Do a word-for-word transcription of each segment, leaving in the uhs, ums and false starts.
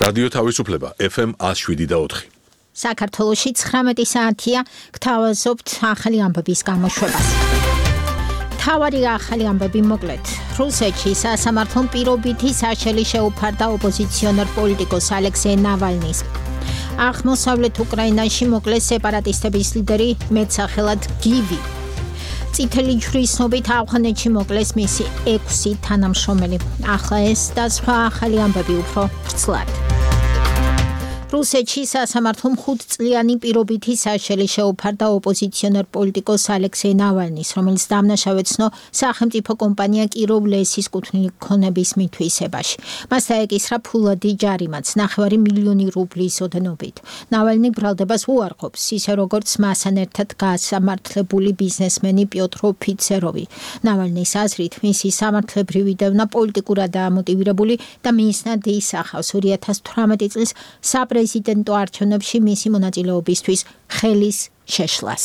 რადიო თავისუფლება F M one oh seven და four. საქართველოში ცხრამეტი საათია გთავაზობთ ახალი ამბების გამოშვებას. თავარი ახალი ამბები მოკლედ. რუსეთში სასამართლომ პირობითი საშელი შეუფარდა ოპოზიციონერ პოლიტიკოს ალექსეი ნავალნის. აღმოსავლეთ უკრაინაში მოკლეს სეპარატისტების ლიდერი მეტსახელად გივი. წითელი ჯვრის ცნობით ავღანეთში მოკლეს მისი ექვსი თანამშრომელი. ახლა ეს და სხვა ახალი ამბები უფრო ვრცლად. რუსეთში სასამართლომ ხუთწლიანი პირობითი საშელი შეუფარდა ოპოზიციონერ პოლიტიკოს ალექსეი ნავალნის, რომელიც დამნაშავედ ცნო სახელმწიფო კომპანია კიროვ-ლესის კუთვნილი ქონების მითვისებაში. მას დაეკისრა ფულადი ჯარიმაც ნახევარი მილიონი რუბლის ოდენობით. ნავალნი ბრალდებას უარყოფს, ისე როგორც მასთან ერთად გასამართლებული ბიზნესმენი პიოტრ ოფიცეროვი. ნავალნის აზრით, მისი სამართლებრივი დევნა პოლიტიკურადაა მოტივირებული და მიზნად ისახავს ორი ათას თვრამეტი წლის საპრეზიდენტო არჩევნებში მისი მონაწილეობისთვის ხელის შეშლას.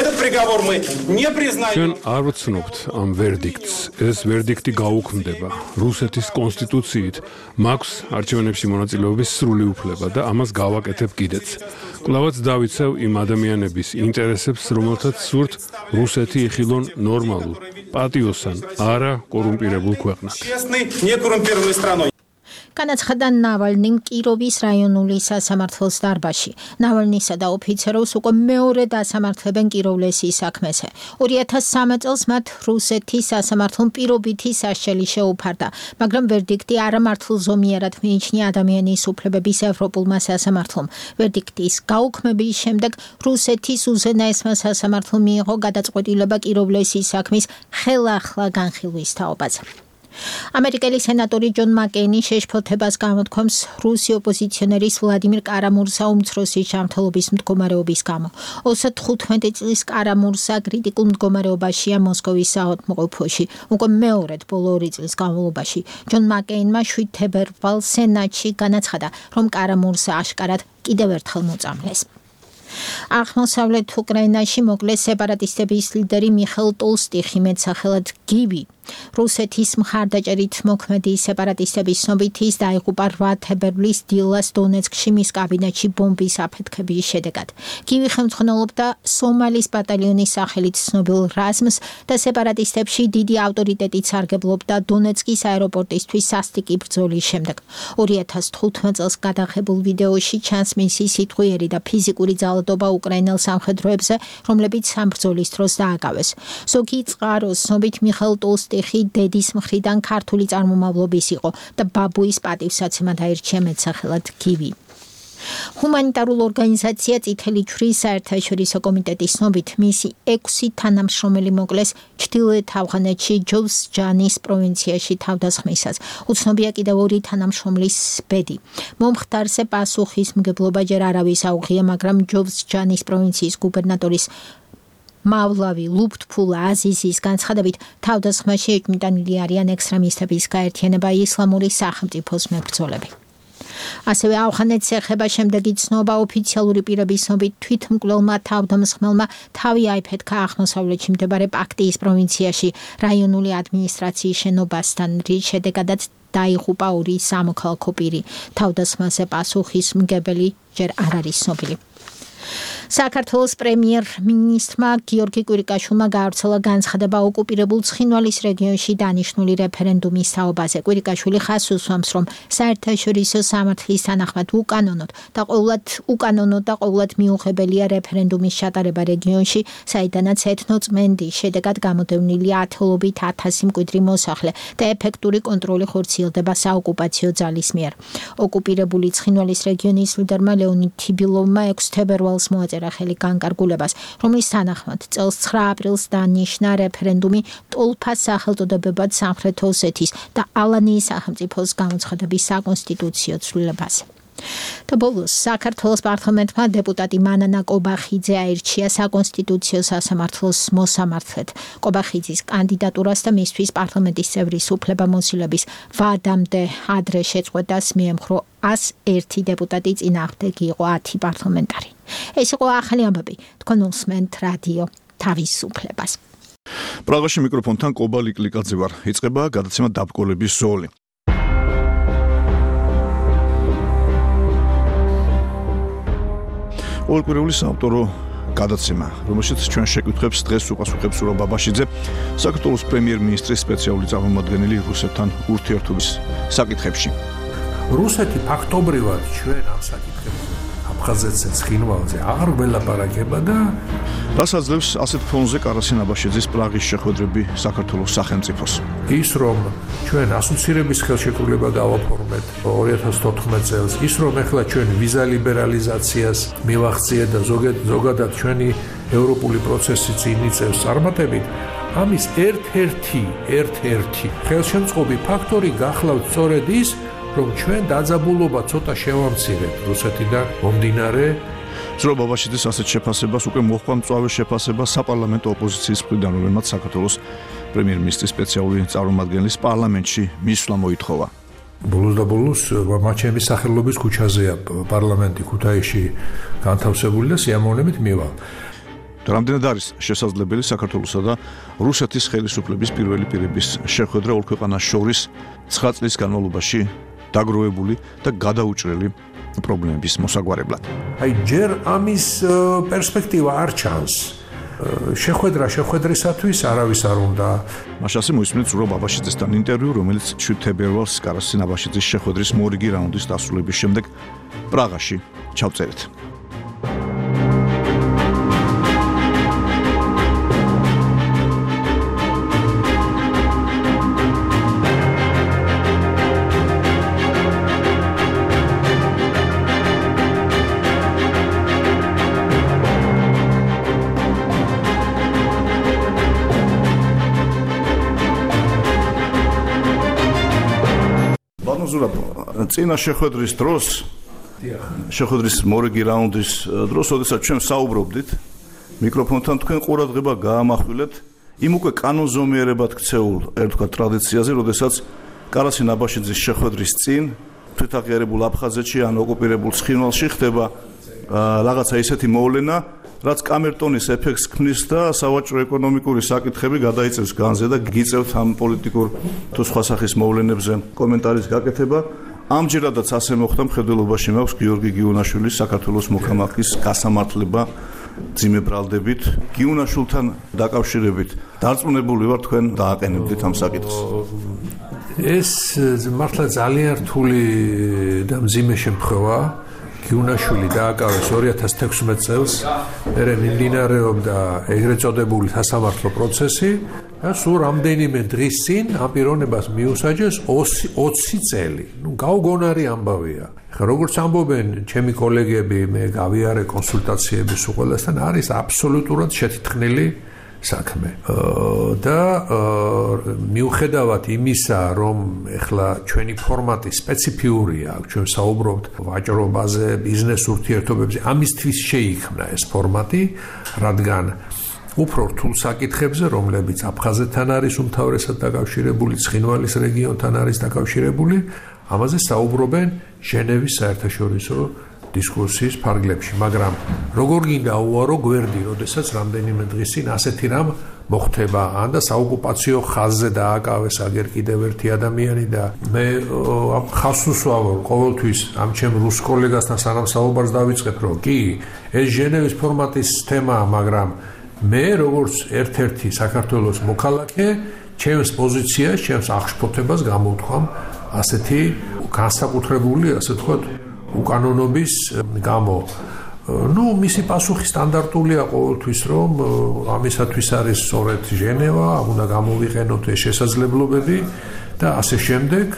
ჩვენ არ ვცნობთ ამ ვერდიქტს. ეს ვერდიქტი გაუქმდება. რუსეთის კონსტიტუციით მაქვს არჩევნებში მონაწილეობის სრული უფლება და ამას გავაკეთებ კიდეც. კვლავაც დავიცავ იმ ადამიანების ინტერესებს, რომელთაც სურთ რუსეთი იხილონ ნორმალურ, პატიოსან, არა კორუმპირებულ ქვეყნად. განაცხადა ნავალნიმ კიროვის რაიონული სასამართლოს დარბაზში. ნავალნისა და ოფიცეროვს უკვე მეორე დასამართლებენ კიროვ-ლესის საქმეზე. ორი ათას სამი წელს მათ რუსეთის სასამართლომ პირობითი საშელი შეუფარდა, მაგრამ ვერდიქტი არამართლზომიერად მიიჩნია ადამიანის უფლებების ევროპულმა სასამართლომ. ვერდიქტის გაუქმების შემდეგ რუსეთის უზენაესმა სასამართლომ მიიღო გადაწყვეტილება კიროვ-ლესის საქმის ხელახლა განხილვის თაობაზე. ამერიკელი სენატორი ჯონ მაკეინი შეშფოთებას გამოთქვამს რუსი ოპოზიციონერის ვლადიმირ კარამურსა უმცროსის ჯანმრთელობის მდგომარეობის გამო. ოცდათხუთმეტი წლის კარამურსა კრიტიკულ მდგომარეობაშია მოსკოვის საავადმყოფოში. უკვე მეორედ ბოლო ორი წლის განმავლობაში. ჯონ მაკეინმა შვიდ თებერვალს სენატში განაცხადა, რომ კარამურსა აშკარად კიდევ ერთხელ მოწამლეს. აღმოსავლეთ უკრაინაში მოკლეს სეპარატისტების ლიდერი მიხეილ ტოლსტიხი, მეტსახელად გივი. რუსეთის მხარდაჭერით მოქმედი სეპარატისტების ცნობით ის დაიღუპა რვა თებერვლის დილას დონეცკში მის კაბინეტში ბომბის აფეთქების შედეგად. გივი ხელმძღვანელობდა სომალის ბატალიონის სახელით ცნობილ რაზმს და სეპარატისტებში დიდი ავტორიტეტით სარგებლობდა დონეცკის აეროპორტისთვის სასტიკი ბრძოლის შემდეგ. ორი ათას თხუთმეტ წელს გადაღებულ ვიდეოში ჩანს მისი სიტყვიერი და ფიზიკური ძალადობა უკრაინელ სამხედროებზე, რომლებიც სამბრძოლის დროს დააკავეს. ზოგი წყაროს ცნობით მიხეილ ტოლსტიხი დედის მხრიდან ქართული წარმომავლობის იყო და ბაბუის პატივსაცემად აირჩია მეტსახელად გივი. ჰუმანიტარულ ორგანიზაცია წითელი ჯვრის საერთაშორისო კომიტეტის ცნობით მისი ექვსი თანამშრომელი მოკლეს ჩრდილოეთ ავღანეთში ჯოვზჯანის პროვინციაში თავდასხმისას. უცნობია კიდევ ორი თანამშრომლის ბედი. მომხდარზე პასუხისმგებლობა ჯერ არავის აუღია, მაგრამ ჯოვზჯანის პროვინციის გუბერნატორის მავლავი ლუფთფულა აზიზის განცხადებით თავდასხმაში ეჭვმიტანილი არიან ექსტრემისტების გაერთიანება ისლამური სახელმწიფოს მებრძოლები. ასევე ავღანეთს ეხება შემდეგი ცნობა ოფიციალური პირების ცნობით თვითმკვლელმა თავდამსხმელმა თავი აიფეთქა აღმოსავლეთში მდებარე პაქტიის პროვინციაში რაიონული ადმინისტრაციის შენობასთან, რის შედეგადაც დაიღუპა ორი სამოქალაქო პირი. თავდასხმაზე პასუხისმგებელი ჯერ არ არის ცნობილი. საქართველოს პრემიერ-მინისტრმა გიორგი კვირიკაშვილმა გაავრცელა განცხადება ოკუპირებულ ცხინვალის რეგიონში დანიშნული რეფერენდუმის თაობაზე. კვირიკაშვილი ხაზს უსვამს, რომ საერთაშორისო სამართლის თანახმად უკანონოდ და ყოვლად უკანონოდ და ყოვლად მიუღებელია რეფერენდუმის ჩატარება რეგიონში, საიდანაც ეთნოწმენდის შედეგად გამოდევნილია ათეულობით ათასი მკვიდრი მოსახლე და ეფექტური კონტროლი ხორციელდება საოკუპაციო ძალის მიერ. ოკუპირებული ცხინვალის რეგიონის ლიდერმა ლეონიდ თიბილოვმა ექვსი თებერვალს მოაწერა ხელი განკარგულებას, რომლის თანახმად წელს ცხრა აპრილს დანიშნა რეფერენდუმი ტოლფას სახელწოდებებად სამხრეთ ოსეთის და ალანიის სახელმწიფოს გამოცხადების საკონსტიტუციო ცვლილებაზე. და ბოლოს საქართველოს პარლამენტმა დეპუტატი მანანა კობახიძე აირჩია საკონსტიტუციო სასამართლოს მოსამართლედ. კობახიძის კანდიდატურას და მისთვის პარლამენტის წევრის უფლებამოსილების ვადამდე ადრე შეწყვეტას მიემხრო ას ერთი დეპუტატი, წინააღმდეგ იყო ათი პარლამენტარი. ეს იყო ახალი ამბები. თქვენ უსმენთ რადიო თავისუფლებას. პრაღაში მიკროფონთან კობა ლიკლიკაძე ვარ. იწყება გადაცემა დაბკოლების ზოლი. ყოველკვირეული საავტორო გადაცემა, რომელშიც ჩვენ შეკითხვებს დღეს უპასუხებს სულა ბაბაშიძე, საქართველოს პრემიერ-მინისტრის სპეციალური წარმომადგენელი რუსეთთან ურთიერთობის საკითხებში. რუსეთი ფაქტობრივად ჩვენ ამ საკითხებზე აფხაზეთზე ცხინვალზე აღარ ველაპარაკება და რასაც ძლევს ასეთ ფონზე კარასინ აბაშიძის პრაღის შეხვედრები საქართველოს სახელმწიფოს. ის რომ ჩვენ ასოცირების ხელშეკრულება გავაფორმეთ ორი ათას თოთხმეტ წელს, ის რომ ეხლა ჩვენ ვიზა ლიბერალიზაციას მივახციეთ და ზოგადად ჩვენი ევროპული პროცესი წინ იწევს წარმატებით, ამის ერთ-ერთი ერთ-ერთი ხელშემწყობი ფაქტორი გახლავთ სწორედ ის, რომ ჩვენ დაძაბულობა ცოტა შევამცირეთ რუსეთიდან მომდინარე. ძრო ბაბაშიძის ასეთ შეფასებას უკვე მოჰყვა მწვავე შეფასება საპარლამენტო ოპოზიციის მხრიდან, რომელმაც საქართველოს პრემიერ-მინისტრის სპეციალური წარმომადგენლის პარლამენტში მისვლა მოითხოვა. ბოლოს და ბოლოს მაჩემის სახელობის ქუჩაზეა პარლამენტი ქუთაისში განთავსებული და სიამოვნებით მივალ. რამდენად არის შესაძლებელი საქართველოსა და რუსეთის ხელისუფლების პირველი პირების შეხვედრა ორ ქვეყანას შორის ცხრა წლის განმავლობაში დაგროვებული და გადაუჭრელი პრობლემების მოსაგვარებლად. აი ჯერ ამის პერსპექტივა არ ჩანს. შეხვედრა შეხვედრისათვის არავის არ უნდა. მაშასე მოისმინეთ ზურო ბაბაშიძესთან ინტერვიუ, რომელიც შვიდ თებერვალს კარასინ აბაშიძის შეხვედრის მორიგი რაუნდის დასრულების შემდეგ პრაღაში ჩავწერეთ. წინა შეხვედრის დროს, შეხვედრის მორიგი რაუნდის დროს, როდესაც ჩვენ საუბრობდით, მიკროფონთან თქვენ ყურადღება გაამახვილეთ იმ უკვე კანონზომიერებად ქცეულ ერთგვარ ტრადიციაზე, როდესაც კარასინ აბაშიძის შეხვედრის წინ თვითაღიარებულ აფხაზეთში ან ოკუპირებულ ცხინვალში ხდება რაღაცა ისეთი მოვლენა, რაც კამერტონის ეფექტს ქმნის და სავაჭრო ეკონომიკური საკითხები გადაიწევს განზე და გიწევთ ამ პოლიტიკურ თუ სხვა სახის მოვლენებზე კომენტარის გაკეთება. ამჯერადაც ასე მოხდა, მხედველობაში მაქვს გიორგი გიუნაშვილის საქართველოს მოქალაქის გასამართლება ძიმე ბრალდებით. გიუნაშვილთან დაკავშირებით დარწმუნებული ვარ თქვენ დააყენებდით ამ საკითხს. ეს მართლა ძალიან რთული და მძიმე შემთხვევა. გიუნაშვილი დააკავეს ორი ათას თექვსმეტ წელს, მერე მიმდინარეობდა ეგრეთ წოდებული სასამართლო პროცესი და სულ რამდენიმე დღის წინ ამ პიროვნებას მიუსაჯეს ოცი წელი. ნუ გაუგონარი ამბავია. ხა როგორც ამბობენ ჩემი კოლეგები, მე გავიარე კონსულტაციების უყოლასთან, არის აბსოლუტურად შეთითხნილი საქმე. და მიუხედავად იმისა, რომ ეხლა ჩვენი ფორმატი სპეციფიურია, ჩვენ საუბრობთ ვაჭრობაზე, ბიზნეს ურთიერთობებზე, ამისთვის შეიქმნა ეს ფორმატი, რადგან უფრო რთულ საკითხებზე, რომლებიც აფხაზეთთან არის უმთავრესად დაკავშირებული, ცხინვალის რეგიონთან არის დაკავშირებული, ამაზე საუბრობენ ჟენევის საერთაშორისო დისკუსიის ფარგლებში, მაგრამ როგორ გინდა უარო გვერდი, როდესაც რამდენიმე დღის წინ ასეთი რამ მოხდება, ან და საოკუპაციო ხაზზე დააკავეს აგერ კიდევ ერთი ადამიანი და მე ხას უსვავ ყოველთვის ამ ჩემ რუს კოლეგასთან სანამ საუბარს დავიწყებ, რომ კი, ეს ჟენევის ფორმატის თემაა, მაგრამ მე როგორც ერთ-ერთი საქართველოს მოქალაქე, ჩემს პოზიციას, ჩემს აღშფოთებას გამოვთქვამ ასეთი განსაკუთრებული, ასე ვთქვათ, უკანონობის გამო. ნუ მისი პასუხი სტანდარტულია ყოველთვის, რომ ამისათვის არის სწორედ ჟენევა, უნდა გამოვიყენოთ ეს შესაძლებლობები და ასე შემდეგ.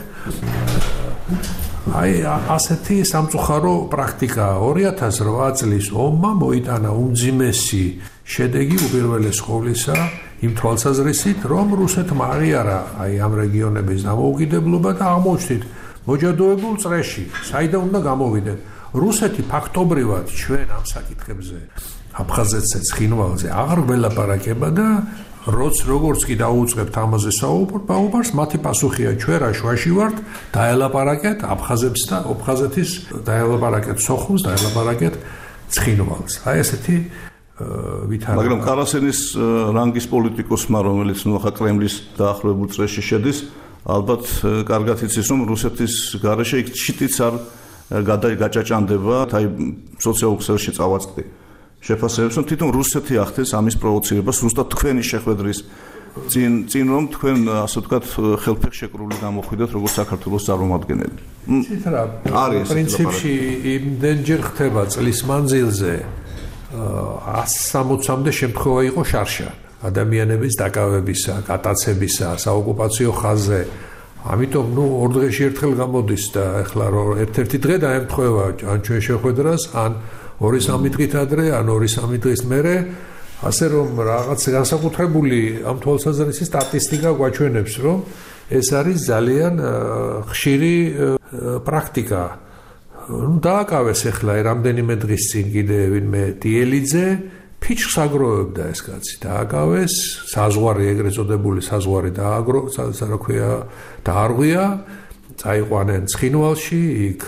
აი ასეთი სამწუხარო პრაქტიკა ორი ათას რვა წლის ომმა მოიტანა უმძიმესი შედეგი უპირველეს ყოვლისა იმ თვალსაზრისით, რომ რუსეთმა აღიარა აი ამ რეგიონების დამოუკიდებლობა და აღმოჩნდით მოჯადოებულ წრეში, საიდან უნდა გამოვიდნენ. რუსეთი ფაქტობრივად ჩვენ ამ საკითხებზე აფხაზეთზე, ცხინვალზე აღარ ველაპარაკება და როც როგორც კი დაუწყებთ ამაზე საუბარს, მათი პასუხია ჩვენ რა შვაში ვართ, დაელაპარაკეთ აფხაზებს და აფხაზეთის, დაელაპარაკეთ სოხუმს, დაელაპარაკეთ ცხინვალს. აი ესეთი ვითარება. მაგრამ კარასენის რანგის პოლიტიკოსმა, რომელიც ნუ ახლა კრემლის დაახლოებულ წრეში შედის, ალბათ კარგად იცის, რომ რუსეთის გარეშე იქ ჩიტიც არ გაჭაჭანდება, აი სოციალურ ქსელში წავაწყდი შეფასებებს, რომ თვითონ რუსეთი ახდენს ამის პროვოცირებას, ზუსტად თქვენი შეხვედრის წინ წინ რომ თქვენ ასე ვთქვათ ხელფეხ შეკრული გამოხვიდეთ როგორც საქართველოს წარმომადგენელი. ცით რა, პრინციპში იმდენჯერ ხდება წლის მანძილზე ათს სამოცამდე შემთხვევა იყო შარშან ადამიანების დაკავებისა, გატაცებისა, საოკუპაციო ხაზზე. ამიტომ ნუ ორ დღეში ერთხელ გამოდის და ეხლა რომ ერთ-ერთი დღე დაემთხვევა ან ჩვენ შეხვედრას, ან ორი სამი დღით ადრე, ან ორი სამი დღის მერე, ასე რომ რაღაც განსაკუთრებული ამ თვალსაზრისით სტატისტიკა გვაჩვენებს, რომ ეს არის ძალიან ხშირი პრაქტიკა. ნუ დააკავეს ეხლა რამდენიმე დღის წინ კიდე ვინმე დიელიძე ფიჩხს აგროვებდა ეს კაცი, დააკავეს, საზღვარი ეგრეთ წოდებული საზღვარი დააგრო, რა ქვია, დაარღვია, წაიყვანენ ცხინვალში, იქ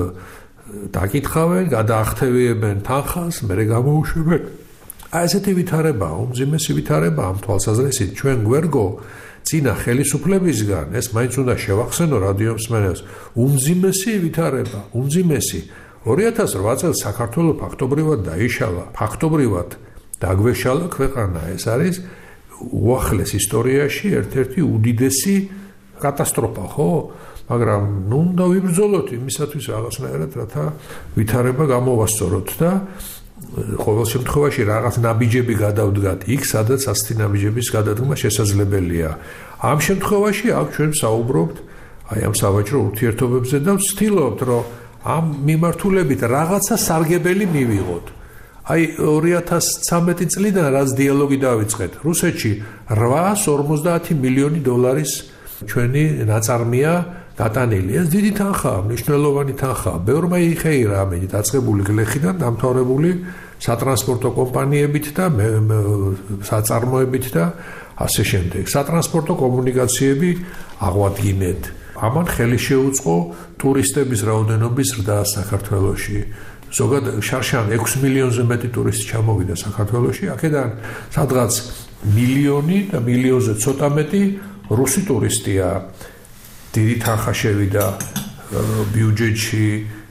დაკითხავენ, გადაახტევიებენ თანხას, მერე გამოუშვებენ. აი ესეთი ვითარება, უმძიმესი ვითარება ამ თვალსაზრისით ჩვენ გვერგო წინა ხელისუფლებისგან, ეს მაინც უნდა შევახსენო რადიო მსმენელს, უმძიმესი ვითარება, უმძიმესი. ორი ათას რვა წელს საქართველოს ფაქტობრივად დაიშალა, ფაქტობრივად დაგვეშალა ქვეყანა. ეს არის უახლეს ისტორიაში ერთ-ერთი უდიდესი კატასტროფა, ხო? მაგრამ ნუ უნდა ვიბრძოლოთ იმისათვის რაღაცნაირად, რათა ვითარება გამოვასწოროთ და ყოველ შემთხვევაში რაღაც ნაბიჯები გადავდგათ იქ, სადაც ასეთი ნაბიჯების გადადგმა შესაძლებელია. ამ შემთხვევაში აქ ჩვენ საუბრობთ აი ამ სავაჭრო ურთიერთობებზე და ვცდილობთ, რომ ამ მიმართულებით რაღაცა სარგებელი მივიღოთ. აი ორი ათას ცხრამეტი წლიდან რაც დიალოგი დავიწყეთ, რუსეთში რვაას ორმოცდაათი მილიონი დოლარის ჩვენი ნაწარმია დატანილი. ეს დიდი თანხაა, მნიშვნელოვანი თანხაა. ბევრმა იხეირა ამით დაწყებული გლეხიდან დამთავრებული სატრანსპორტო კომპანიებით და საწარმოებით და ასე შემდეგ. სატრანსპორტო კომუნიკაციები აღვადგინეთ. ამან ხელი შეუწყო ტურისტების რაოდენობის ზრდა საქართველოში. ზოგადად შარშან ექვსი მილიონზე მეტი ტურისტი ჩამოვიდა საქართველოში, აქედან სადღაც მილიონი და მილიონზე ცოტა მეტი რუსი ტურისტია. დიდი თანხა შევიდა ბიუჯეტში,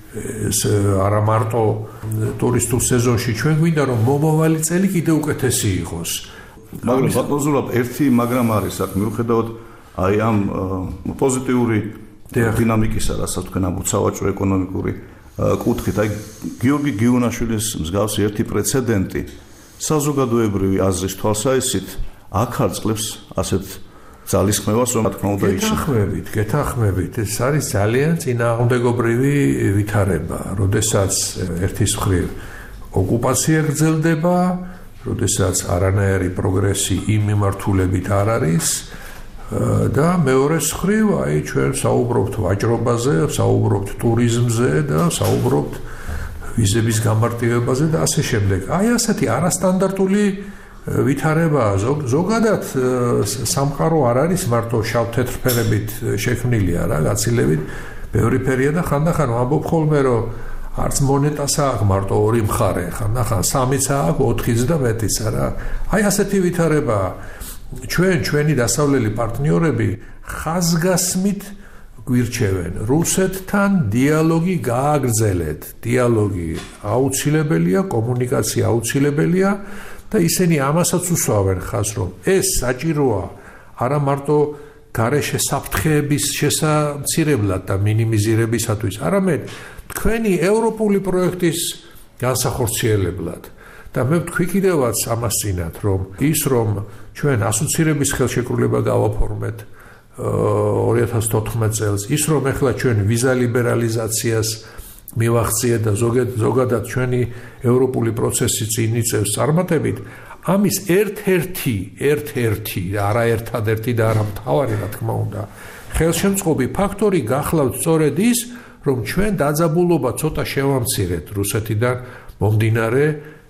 არა მარტო ტურისტულ სეზონში, ჩვენ გვინდა რომ მომავალი წელი კიდევ უკეთესი იყოს. მაგრამ ბატონ ზურაბ, ერთი მაგრამ არის აქ მიუხედავად აი ამ პოზიტიური დინამიკისა, რასაც თქვენ ამბობთ სავაჭრო ეკონომიკური კუთხით, აი გიორგი გიუნაშვილის მსგავსი ერთი პრეცედენტი საზოგადოებრივი აზრის თვალსაჩინით აქ არწყლებს ასეთ ძალისხმევას, რომ რა თქმა უნდა იცი. გეთანხმებით, გეთანხმებით, ეს არის ძალიან წინააღმდეგობრივი ვითარება, როდესაც ერთის მხრივ ოკუპაცია გრძელდება, როდესაც არანაირი პროგრესი იმ მიმართულებით არ არის და მეორეს მხრივ აი ჩვენ საუბრობთ ვაჭრობაზე, საუბრობთ ტურიზმზე და საუბრობთ ვიზების გამარტივებაზე და ასე შემდეგ. აი ასეთი არასტანდარტული ვითარება ზოგადად სამყარო არ არის მარტო შავ-თეთრ ფერებით შექმნილი არა, გაცილებით ბევრი ფერია და ხანდახან ვამბობ ხოლმე რომ არც მონეტას აქვს მარტო ორი მხარე, ხანდახან სამიც აქვს, ოთხიც და მეტიც არა. აი ასეთი ვითარება ჩვენ ჩვენი დასავლელი პარტნიორები ხაზგასმით გვირჩევენ რუსეთთან დიალოგი გააგრძელეთ, დიალოგი აუცილებელია, კომუნიკაცია აუცილებელია და ისინი ამასაც უსვავენ ხაზს, რომ ეს საჭიროა არა მარტო გარეშე საფრთხეების შესამცირებლად და მინიმიზირებისათვის, არამედ თქვენი ევროპული პროექტის განსახორციელებლად. და მე ვთქვი კიდევაც ამას წინათ, რომ ის რომ ჩვენ ასოცირების ხელშეკრულება გავაფორმეთ ორი ათას თოთხმეტ წელს, ის რომ ეხლა ჩვენ ვიზა ლიბერალიზაციას მივახციეთ და ზოგადად ჩვენი ევროპული პროცესი წინ იწევს წარმატებით, ამის ერთ-ერთი, ერთ-ერთი, არა ერთადერთი და არა მთავარი, რა თქმა უნდა, ხელშემწყობი ფაქტორი გახლავთ სწორედ ის, რომ ჩვენ დაძაბულობა ცოტა შევამცირეთ რუსეთიდან მომდინარე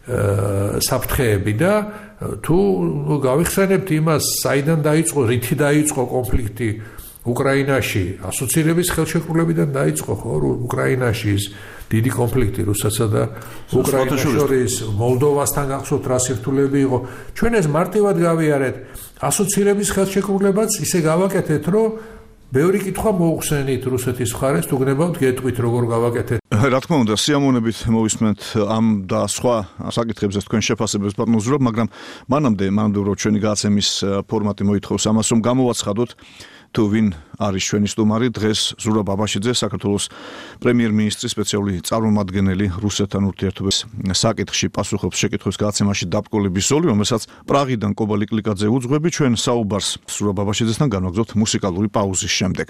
საფრთხეები და თუ გავიხსენებთ იმას, საიდან დაიწყო, რითი დაიწყო კონფლიქტი უკრაინაში, ასოცირების ხელშეკრულებიდან დაიწყო, ხო, უკრაინაში ის დიდი კონფლიქტი რუსეთსა და უკრაინას შორის, მოლდოვასთან გახსოვთ რა სირთულეები იყო. ჩვენ ეს მარტივად გავიარეთ, ასოცირების ხელშეკრულებაც ისე გავაკეთეთ, რომ ბევრი კითხვა მოუხსენით რუსეთის მხარეს, თუ გნებავთ გეტყვით როგორ გავაკეთეთ. რა თქმა უნდა, სიამოვნებით მოვისმენთ ამ და სხვა საკითხებზე თქვენ შეფასებებს ბატონო ზურაბ, მაგრამ მანამდე, მანამდე რომ ჩვენი გადაცემის ფორმატი მოითხოვს ამას, რომ გამოვაცხადოთ თუ ვინ არის ჩვენი სტუმარი. დღეს ზურაბ აბაშიძე, საქართველოს პრემიერ-მინისტრის სპეციალური წარმომადგენელი რუსეთთან ურთიერთობების საკითხში პასუხობს შეკითხვების გადაცემაში დაბრკოლების ზოლი, რომელსაც პრაღიდან კობა ლიკლიკაძე უძღვები. ჩვენ საუბარს ზურაბ აბაშიძესთან განვაგრძობთ მუსიკალური პაუზის შემდეგ.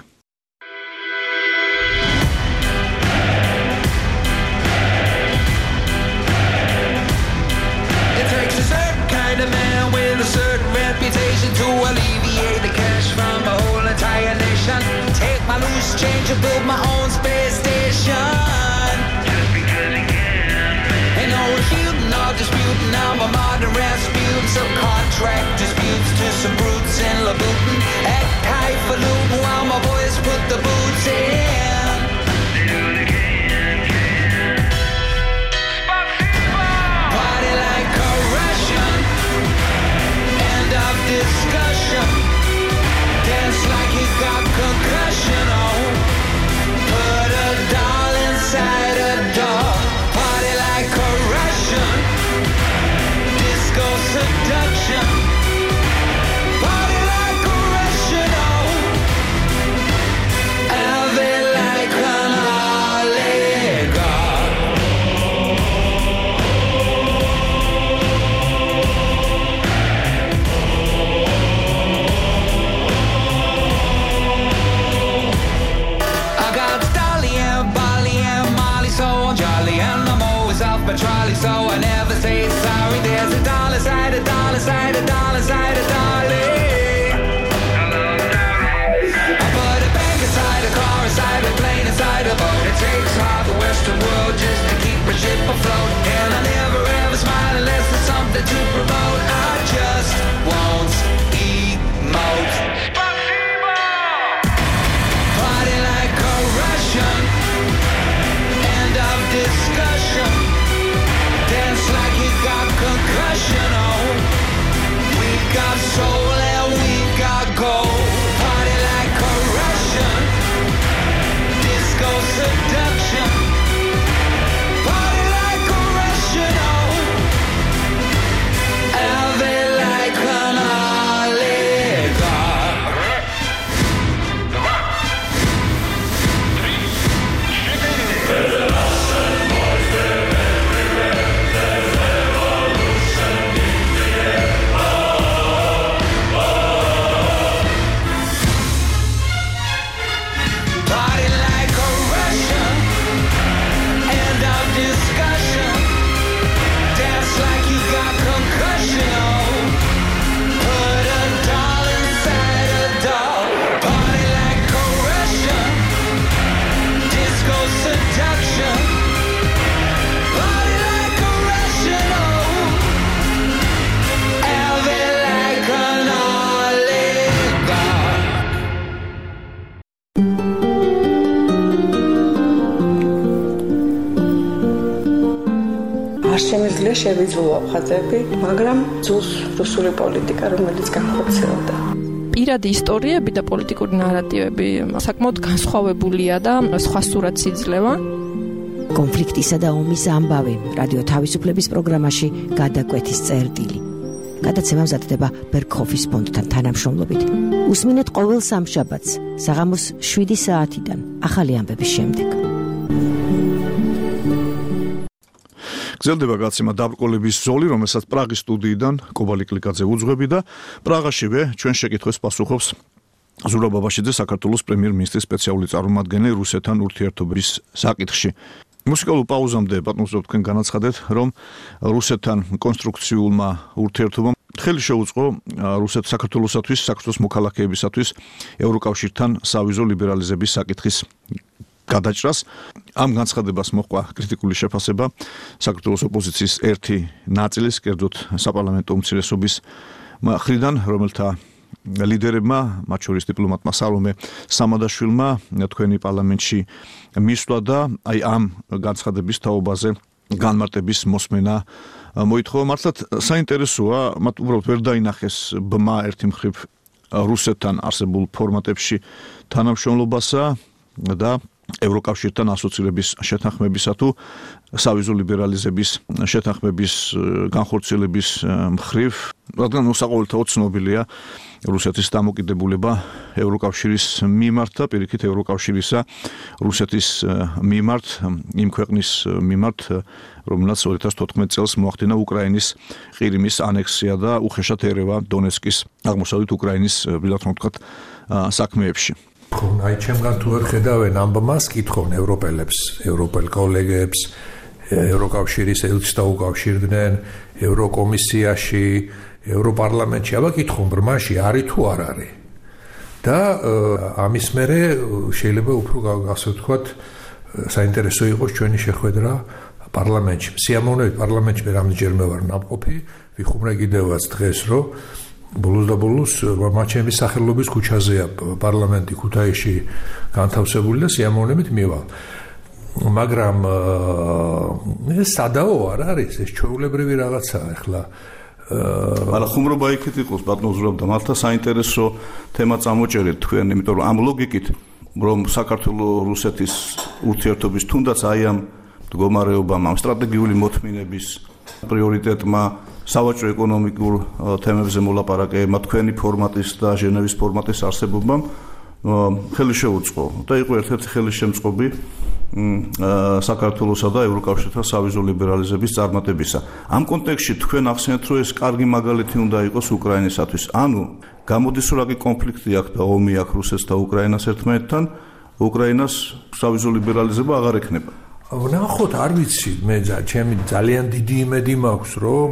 To alleviate the cash from a whole entire nation, take my loose change and build my own space station. Just because he can. Ain't no refuting or disputing. I'm a modern Rasputin. Subcontract disputes to some brutes in Louboutin. Act highfalutin while my boys put the boots in. Party like a Russian. End of discussion. Dance like you got concussion. Oh, put a doll inside a doll. Party like a Russian. Disco seduction. Party like a Russian. Oh, have it like an oligarch. But Charlie, so I never say sorry. There's a dollar side, a dollar side, a dollar side, a dolly. I put a bank inside, a car inside, a plane inside, a boat. It takes half the Western world just to keep a ship afloat. And I never ever smile unless there's something to promote. I just won't emote. Party like a Russian. End of discussion. Dance like you got concussion. Oh, we got soul and we got gold. Party like a Russian. Disco seduction. Party like a Russian. Oh, have it like an oligarch. შემიძლია შევიძულო ხაზები, მაგრამ ძულს რუსული პოლიტიკა, რომელიც განხორციელდა. პირადი ისტორიები და პოლიტიკური ნარატივები საკმაოდ განსხვავებულია და სხვა სურათს იძლევა. კონფლიქტისა და ომის ამბავი რადიო თავისუფლების პროგრამაში გადაკვეთის წერტილი. გადაცემა მზადდება ბერქოფის ფონდთან თანამშრომლობით. უსმინეთ ყოველ სამშაბათს საღამოს შვიდი საათიდან ახალი ამბების შემდეგ. გრძელდება გადაცემა დაბრკოლების ზოლი, რომელსაც პრაღის სტუდიიდან კობა ლიკლიკაძე უძღვები და პრაღაშივე ჩვენ შეკითხვებს პასუხობს ზურაბ აბაშიძე, საქართველოს პრემიერ-მინისტრის სპეციალური წარმომადგენელი რუსეთთან ურთიერთობების საკითხში. მუსიკალურ პაუზამდე ბატონო ზურაბ, თქვენ განაცხადეთ, რომ რუსეთთან კონსტრუქციულმა ურთიერთობამ ხელი შეუწყო რუსეთ საქართველოსათვის, საქართველოს მოქალაქეებისათვის ევროკავშირთან სავიზო ლიბერალიზების საკითხის გადაჭრას. ამ განცხადებას მოჰყვა კრიტიკული შეფასება საქართველოს ოპოზიციის ერთი ნაწილის, კერძოდ საპარლამენტო უმცირესობის მხრიდან, რომელთა ლიდერებმა, მათ შორის დიპლომატმა სალომე სამადაშვილმა თქვენი პარლამენტში მისვლა და აი ამ განცხადების თაობაზე განმარტების მოსმენა მოითხოვა. მართლაც საინტერესოა, მათ უბრალოდ ვერ დაინახეს ბმა ერთი მხრივ რუსეთთან არსებულ ფორმატებში თანამშრომლობასა და ევროკავშირთან ასოცირების შეთანხმებისა თუ სავიზო ლიბერალიზების შეთანხმების განხორციელების მხრივ, რადგან უსაყოველთაოდ ცნობილია რუსეთის დამოკიდებულება ევროკავშირის მიმართ და პირიქით ევროკავშირისა რუსეთის მიმართ, იმ ქვეყნის მიმართ, რომელსაც ორი ათას თოთხმეტ წელს მოახდინა უკრაინის ყირიმის ანექსია და უხეშად ერევა დონეცკის აღმოსავლეთ უკრაინის ვიდრე რომ ვთქვათ საქმეებში. აი ჩემგან თუ ვერ ხედავენ ამბამას, კითხონ ევროპელებს, ევროპელ კოლეგებს, ევროკავშირის ელჩს დაუკავშირდნენ, ევროკომისიაში, ევროპარლამენტში, აბა კითხონ ბრმაში არის თუ არ არის. და ამის მერე შეიძლება უფრო ასე ვთქვათ, საინტერესო იყოს ჩვენი შეხვედრა პარლამენტში. სიამოვნებით პარლამენტში მე რამდენჯერმე ვარ ნამყოფი, ვიხუმრე კიდევაც დღეს, რომ ბოლოს და ბოლოს მაჩემის სახელობის ქუჩაზეა პარლამენტი ქუთაისში განთავსებული და სიამოვნებით მივალ. მაგრამ ეს სადაო არ არის, ეს ჩვეულებრივი რაღაცაა ახლა. მაგრამ ხუმრობა იქით იყოს ბატონო ზურაბ და მართლა საინტერესო თემა წამოჭერეთ თქვენ, იმიტომ რომ ამ ლოგიკით რომ საქართველოს რუსეთის ურთიერთობის თუნდაც აი ამ მდგომარეობამ, ამ სტრატეგიული მოთმინების პრიორიტეტმა სავაჭრო ეკონომიკურ თემებზე მოლაპარაკებმა თქვენი ფორმატის და ჟენევის ფორმატის არსებობამ ხელი შეუწყო და იყო ერთ-ერთი ხელისშემწყობი საქართველოსა და ევროკავშირთან სავიზო ლიბერალიზების წარმატებისა. ამ კონტექსტში თქვენ ახსენეთ, რომ ეს კარგი მაგალითი უნდა იყოს უკრაინისათვის. ანუ გამოდის რომ რაკი კონფლიქტი აქვს და ომი აქვს რუსეთს და უკრაინას ერთმანეთთან, უკრაინას სავიზო ლიბერალიზება აღარ ექნება. ნახოთ, არ ვიცი, მე ჩემი ძალიან დიდი იმედი მაქვს, რომ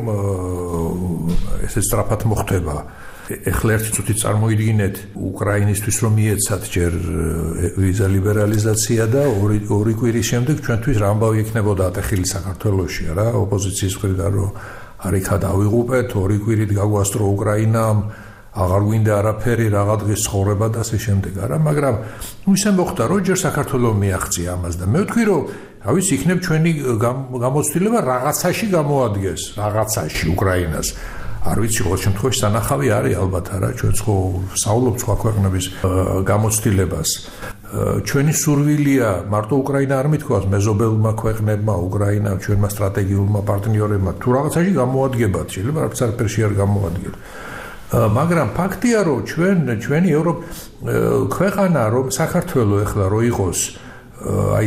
ესე სწრაფად მოხდება. ეხლა ერთი წუთი წარმოიდგინეთ უკრაინისთვის რომ მიეცათ ჯერ ვიზა ლიბერალიზაცია და ორი ორი კვირის შემდეგ ჩვენთვის რა ამბავი ექნებოდა ატეხილი საქართველოში რა ოპოზიციის მხრიდან რომ არიქა დავიღუპეთ ორი კვირით გაგვასწრო უკრაინამ აღარ გვინდა არაფერი რაღა დღის ცხოვრება და ასე შემდეგ არა მაგრამ ისე მოხდა რომ ჯერ საქართველოს მიაღწია ამას და მე ვთქვი რომ რა ვიცი იქნებ ჩვენი გამოცდილება რაღაცაში გამოადგეს რაღაცაში უკრაინას არ ვიცი ყოველ შემთხვევაში სანახავი არის ალბათ არა ჩვენ ხო საუბრობთ სხვა ქვეყნების გამოცდილებას ჩვენი სურვილია მარტო უკრაინა არ მithქვას მეზობელმა ქვეყნებმა უკრაინა ჩვენმა სტრატეგიულმა პარტნიორებმა თუ რაღაცაში გამოადგებათ შეიძლება რაღაც არაფერში არ გამოადგეთ მაგრამ ფაქტია რომ ჩვენ ჩვენი ევროპ ქვეყანა რომ საქართველოს ეხლა რო იყოს აი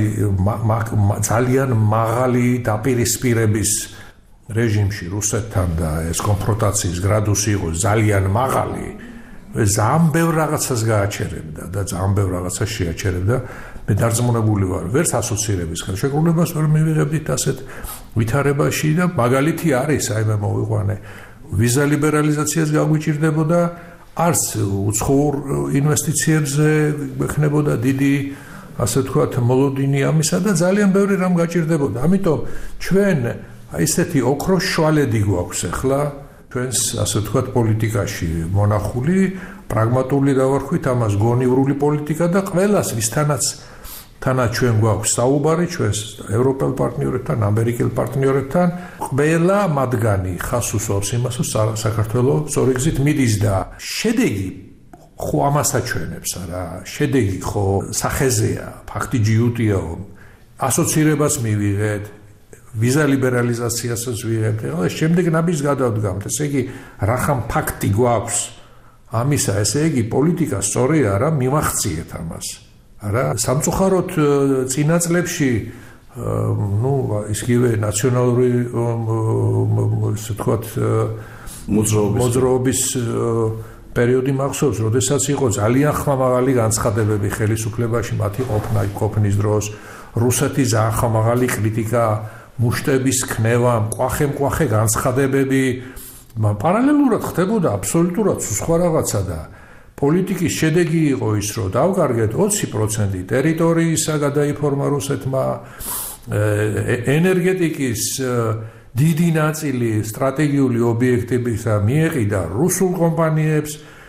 ძალიან მაღალი დაპირისპირების რეჟიმში რუსეთთან და ეს კონფრონტაციის გრადუსი იყო ძალიან მაღალი ძალიან ბევრ რაღაცას გააჩერებდა და ძალიან ბევრ რაღაცას შეაჩერებდა მე დარწმუნებული ვარ ვერც ასოცირების ხელშეკრულებას ვერ მივიღებდით ასეთ ვითარებაში და მაგალითი არის აი მე მოვიყვანე ვიზა ლიბერალიზაციას გაგვიჭირდებოდა არც უცხოურ ინვესტიციებზე გვექნებოდა დიდი ასე ვთქვათ მოლოდინი ამისა და ძალიან ბევრი რამ გაჭირდებოდა ამიტომ ჩვენ აი ესეთი ოქროს შვალედი გვაქვს ახლა ჩვენს ასე ვთქვათ პოლიტიკაში მონახული პრაგმატული დავარქვით ამას გონივრული პოლიტიკა და ყველას ვისთანაც თანაც ჩვენ გვაქვს საუბარი ჩვენს ევროპელ პარტნიორებთან ამერიკელ პარტნიორებთან ყველა მათგანი ხას უსვამს იმას რომ საქართველოს სწორი გზით მიდის და შედეგი ხო ამას აჩვენებს არა შედეგი ხო სახეზეა ფაქტი ჯიუტიაო ასოცირებას მივიღეთ ვიზა ლიბერალიზაციასაც ვიღებთ. ეხლა შემდეგ ნაბიჯს გადავდგამთ. ესე იგი, რახან ფაქტი გვაქვს ამისა, ესე იგი, პოლიტიკა სწორია რა, მივახციეთ ამას. არა, სამწუხაროდ წინა წლებში ნუ ისგივე ნაციონალური ესე ვთქვათ მოძრაობის პერიოდი მახსოვს, როდესაც იყო ძალიან ხმამაღალი განცხადებები ხელისუფლებაში, მათი ყოფნა, ყოფნის დროს, რუსეთის ძალიან ხმამაღალი კრიტიკა მუშტების ქნევა, მკვახე-მკვახე განცხადებები, პარალელურად ხდებოდა აბსოლუტურად სხვა რაღაცა და პოლიტიკის შედეგი იყო ის, რომ დავკარგეთ ოცი პროცენტი ტერიტორიისა გადაიფორმა რუსეთმა, ენერგეტიკის დიდი ნაწილი სტრატეგიული ობიექტებისა მიეყიდა რუსულ კომპანიებს,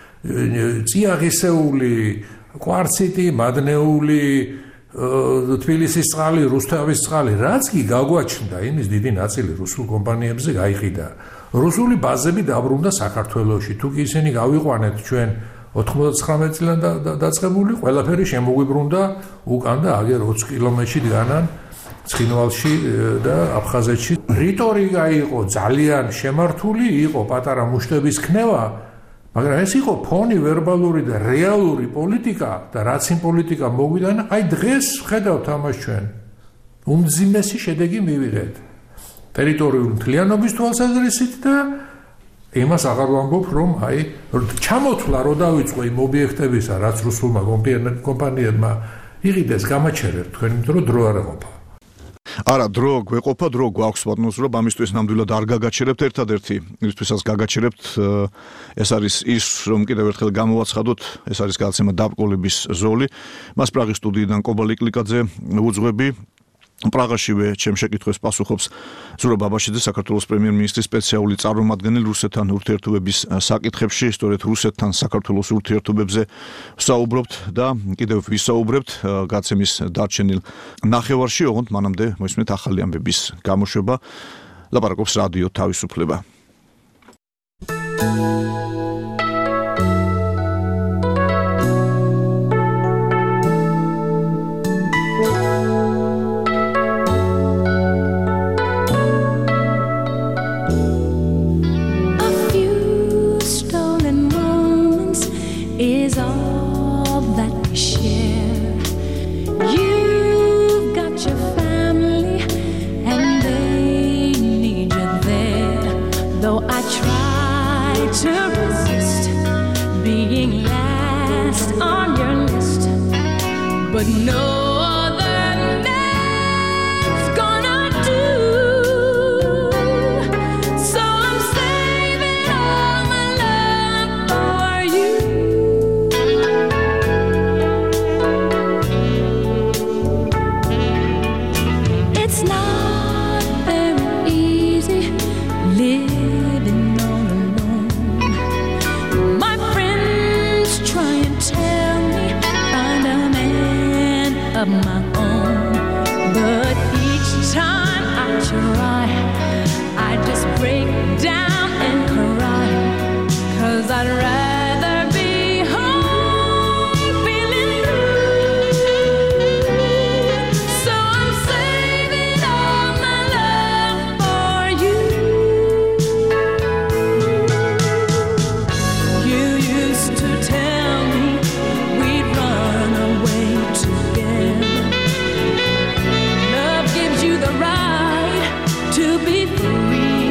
წიაღისეული, კვარციტი, მადნეული თბილისის წყალი, რუსთავის წყალი, რაც კი გაგვაჩნდა, იმის დიდი ნაწილი რუსულ კომპანიებზე გაიყიდა. რუსული ბაზები დაბრუნდა საქართველოში. თუ კი ისინი გავიყვანეთ ჩვენ ოთხმოცდათცხრამეტი წლიდან დაწყებული, ყველაფერი შემოგვიბრუნდა უკან და აგერ ოცი კილომეტრში დგანან ცხინვალში და აფხაზეთში. რიტორიკა იყო ძალიან შემართული, იყო პატარა მუშტების ქნევა, მაგრამ ეს იყო ფონი ვერბალური და რეალური პოლიტიკა და რაც იმ პოლიტიკა მოგვიდანა, აი დღეს ხედავთ ამას ჩვენ. უმძიმესი შედეგი მივიღეთ. ტერიტორიული მთლიანობის თვალსაზრისით და იმას აღარ ვამბობ, რომ აი ჩამოთვლა რო დავიწყო იმ ობიექტებისა, რაც რუსულმა კომპანიებმა იყიდეს გამაჩერებ თქვენ, იმიტომ რომ დრო არ ეყოფა. არა, დრო გვეყოფა, დრო გვაქვს ბატონოს, რომ ამისთვის ნამდვილად არ გაგაჩერებთ ერთადერთი, იმისთვისაც გაგაჩერებთ, ეს არის ის, რომ კიდევ ერთხელ გამოვაცხადოთ, ეს არის გადაცემა დაბრკოლების ზოლი. მას პრაღის სტუდიიდან კობალ იკლიკაძე უძღვები. პრაღაშივე ჩემ შეკითხვებს პასუხობს ზურაბ აბაშიძე, საქართველოს პრემიერ-მინისტრის სპეციალური წარმომადგენელი რუსეთთან ურთიერთობების საკითხებში, სწორედ რუსეთთან საქართველოს ურთიერთობებზე ვსაუბრობთ და კიდევ ვისაუბრებთ გადაცემის დარჩენილ ნახევარში, ოღონდ მანამდე მოისმენთ ახალი ამბების გამოშვება. ლაპარაკობს რადიო თავისუფლება. But no other name's gonna do. So I'm saving all my love for you. It's not very easy living all alone. My friends try and tell me find a man of my own, but each time I try, I just break down and cry, 'cause I'd rather be home feeling blue. So I'm saving all my love for you. You used to tell me we'd run away together. Love gives you the right to be free.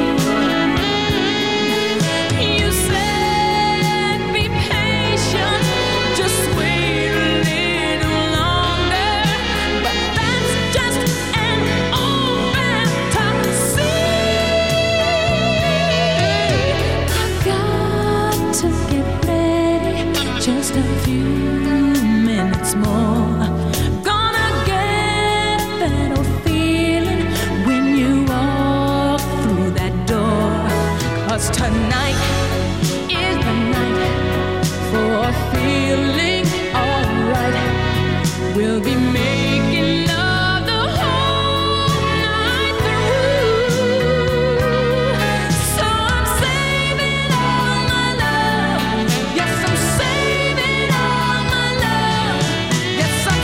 You said be patient, just wait a little longer, but that's just an old fantasy. I've got to get ready, just a few minutes more. Gonna get that old feeling when you walk through that door. 'Cause tonight is the night for feeling alright. We'll be making love the whole night through. So I'm saving all my love. Yes, I'm saving all my love. Yes, I'm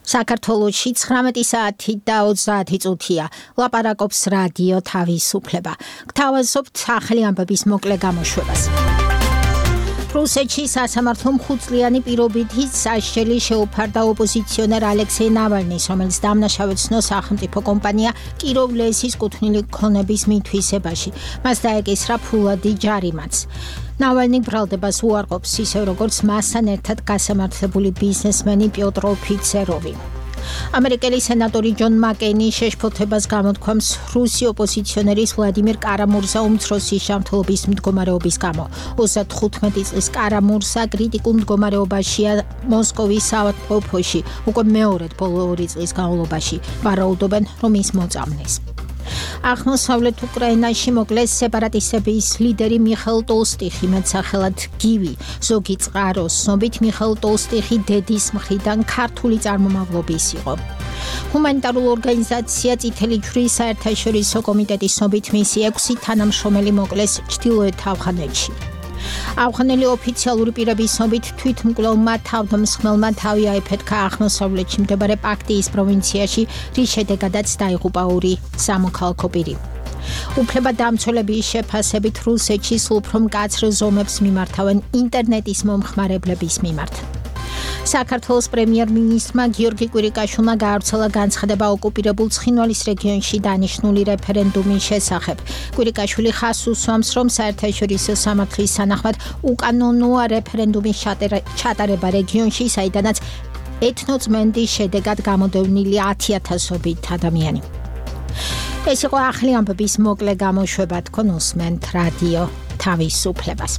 საქართველოში ცხრამეტი საათი და ოცდაათი წუთია. ლაპარაკობს რადიო თავისუფლება. გთავაზობთ ახალი ამბების მოკლე გამოშვებას. რუსეთში სასამართლომ ხუთწლიანი პირობითი სასჯელი შეუფარდა ოპოზიციონერ ალექსეი ნავალნის, რომელიც დამნაშავედ ცნო სახელმწიფო კომპანია კიროვ-ლესის კუთვნილი ქონების მითვისებაში. მას დაეკისრა ფულადი ჯარიმაც. ნავალნი ბრალდებას უარყოფს, ისევ როგორც მასთან ერთად გასამართლებული ბიზნესმენი პიოტრ ოფიცეროვი. ამერიკელი სენატორი ჯონ მაკეინი შეშფოთებას გამოთქვამს რუსი ოპოზიციონერის ვლადიმირ კარამურზა უმცროსის ჯანმრთელობის მდგომარეობის გამო. ოცდათხუთმეტი წლის კარამურზა კრიტიკულ მდგომარეობაშია მოსკოვის საავადმყოფოში უკვე მეორედ ბოლო ორი წლის განმავლობაში. ვარაუდობენ, რომ ის მოწამეს. აღმოსავლეთ უკრაინაში მოკლეს სეპარატისტების ლიდერი მიხაილ ტოლსტიხი, მეტსახელად გივი. ზოგი წყაროს ცნობით მიხაილ ტოლსტიხი დედის მხრიდან ქართული წარმომავლობის იყო. ჰუმანიტარულ ორგანიზაცია წითელი ჯვრის საერთაშორისო კომიტეტის ცნობით მისი ექვსი თანამშრომელი მოკლეს ჩრდილოეთ ავღანეთში. ავღანელი ოფიციალური პირების ცნობით თვითმკვლელმა თავდამსხმელმა თავი აიფეთქა აღმოსავლეთში მდებარე პაქტიის პროვინციაში, რის შედეგადაც დაიღუპა ორი სამოქალაქო პირი. უფლებადამცველების შეფასებით რუსეთში სულ უფრო მკაცრ ზომებს მიმართავენ ინტერნეტის მომხმარებლების მიმართ. საქართველოს პრემიერ-მინისტრმა გიორგი კვირიკაშვილმა გაავრცელა განცხადება ოკუპირებულ ცხინვალის რეგიონში დანიშნული რეფერენდუმის შესახებ. კვირიკაშვილი ხაზს უსვამს, რომ საერთაშორისო სამართლის თანახმად უკანონოა რეფერენდუმის ჩატარება რეგიონში, საიდანაც ეთნოწმენდის შედეგად გამოდევნილი ათიათასობით ადამიანი. ეს იყო ახალი ამბების მოკლე გამოშვება. თქვენ უსმენთ რადიო თავისუფლებას.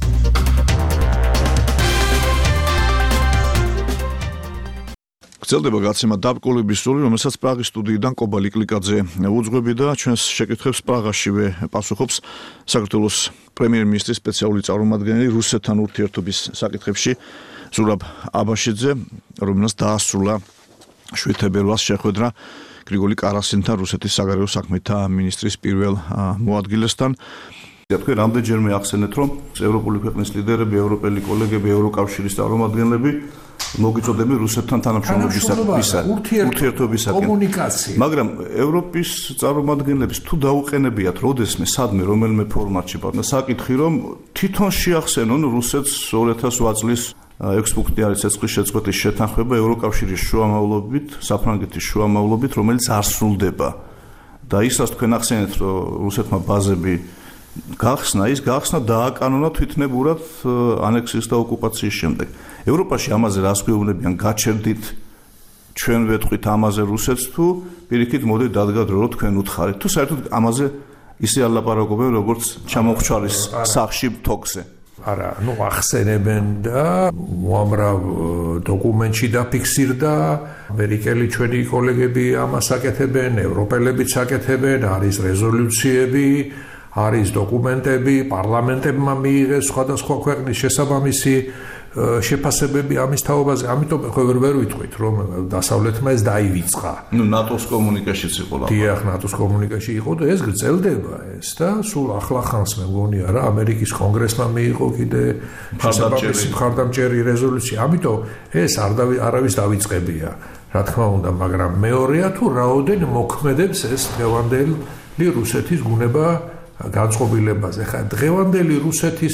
გრძელდება გაცემა დაბრკოლების სული, რომელსაც პრაღის სტუდიიდან კობა ლიკლიკაძე უძღვები და ჩვენს შეკითხვებს პრაღაშივე პასუხობს საქართველოს პრემიერ-მინისტრის სპეციალური წარმომადგენელი რუსეთთან ურთიერთობის საკითხებში ზურაბ აბაშიძე, რომელსაც დაასრულა შვიდ თებერვალს შეხვედრა გრიგოლი კარასინთან, რუსეთის საგარეო საქმეთა მინისტრის პირველ მოადგილესთან. თქვენ რამდენჯერმე ახსენეთ, რომ ევროპული ქვეყნის ლიდერები, ევროპელი კოლეგები, ევროკავშირის წარმომადგენლები მოგიწოდები რუსეთთან თანამშრომლობისაკენ, ურთიერთობისაკენ, კომუნიკაცია. მაგრამ ევროპის წარმომადგენლებს თუ დაუყენებიათ როდესმე, სადმე, რომელიმე ფორმატში პარნა საკითხი, რომ თვითონ შეახსენონ რუსეთს ორი ათას ოთხ წლის ექვსი პუნქტი არის ცეცხლის შეწყვეტის შეთანხმება ევროკავშირის შუამავლობით, საფრანგეთის შუამავლობით, რომელიც არ სრულდება. და ისაც თქვენ ახსენეთ, რომ რუსეთმა ბაზები გახსნა, ის გახსნა დააკანონა თვითნებურად ანექსიის და ოკუპაციის შემდეგ. ევროპაში ამაზე რას გვეუბნებიან, გაჩერდით, ჩვენ ვეთყვით ამაზე რუსეთს, თუ პირიქით მოდი დადგა დრო, თქვენ უთხარით, თუ საერთოდ ამაზე ისე არ ლაპარაკობენ, როგორც ჩამოხჩალის სახში თოქზე. არა, ну ახსენებენ და უამრავ დოკუმენტში დაფიქსირდა, ამერიკელი ჩვენი კოლეგები ამას აკეთებენ, ევროპელებიც აკეთებენ, არის რეზოლუციები, არის დოკუმენტები, პარლამენტებმა მიიღეს სხვადასხვა ქვეყნის შესაბამისი შეფასებები ამის თაობაზე, ამიტომ ხო ვერ ვიტყვით, რომ დასავლეთმა ეს დაივიწყა. ნუ ნატოს კომუნიკაციიც იყო ლაპარაკი. დიახ, ნატოს კომუნიკაცია იყო და ეს გრძელდება ეს და სულ ახლახანს მე მგონია რა, ამერიკის კონგრესმა მიიღო კიდე შესაბამისი მხარდამჭერი რეზოლუცია. ამიტომ ეს არ არავის დავიწყებია, რა თქმა უნდა, მაგრამ მეორეა თუ რაოდენ მოქმედებს ეს დღევანდელი რუსეთის გუნება განწყობილებაზე. ხა დღევანდელი რუსეთის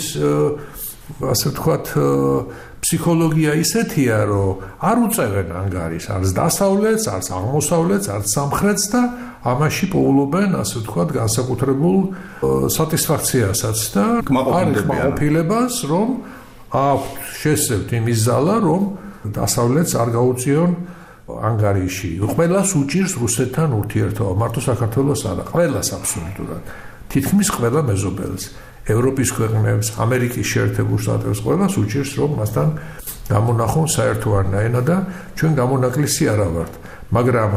ასე ვთქვათ ფსიქოლოგია ისეთია, რომ არ უწევენ ანგარიშს არც დასავლეთს, არც აღმოსავლეთს, არც სამხრეთს და ამაში პოულობენ, ასე ვთქვათ, განსაკუთრებულ სატისფაქციასაც და არის კმაყოფილებას, რომ აქვთ შესწევთ იმის ზალა, რომ დასავლეთს არ გაუწიონ ანგარიში. ყველას უჭირს რუსეთთან ურთიერთობა, მარტო საქართველოს არა, ყველას აბსოლუტურად. თითქმის ყველა მეზობელს, ევროპის ქვეყნებს, ამერიკის შეერთებულ შტატებს ყველას უჭირს, რომ მასთან გამონახონ საერთო არნაენა და ჩვენ გამონაკლისი არა ვართ. მაგრამ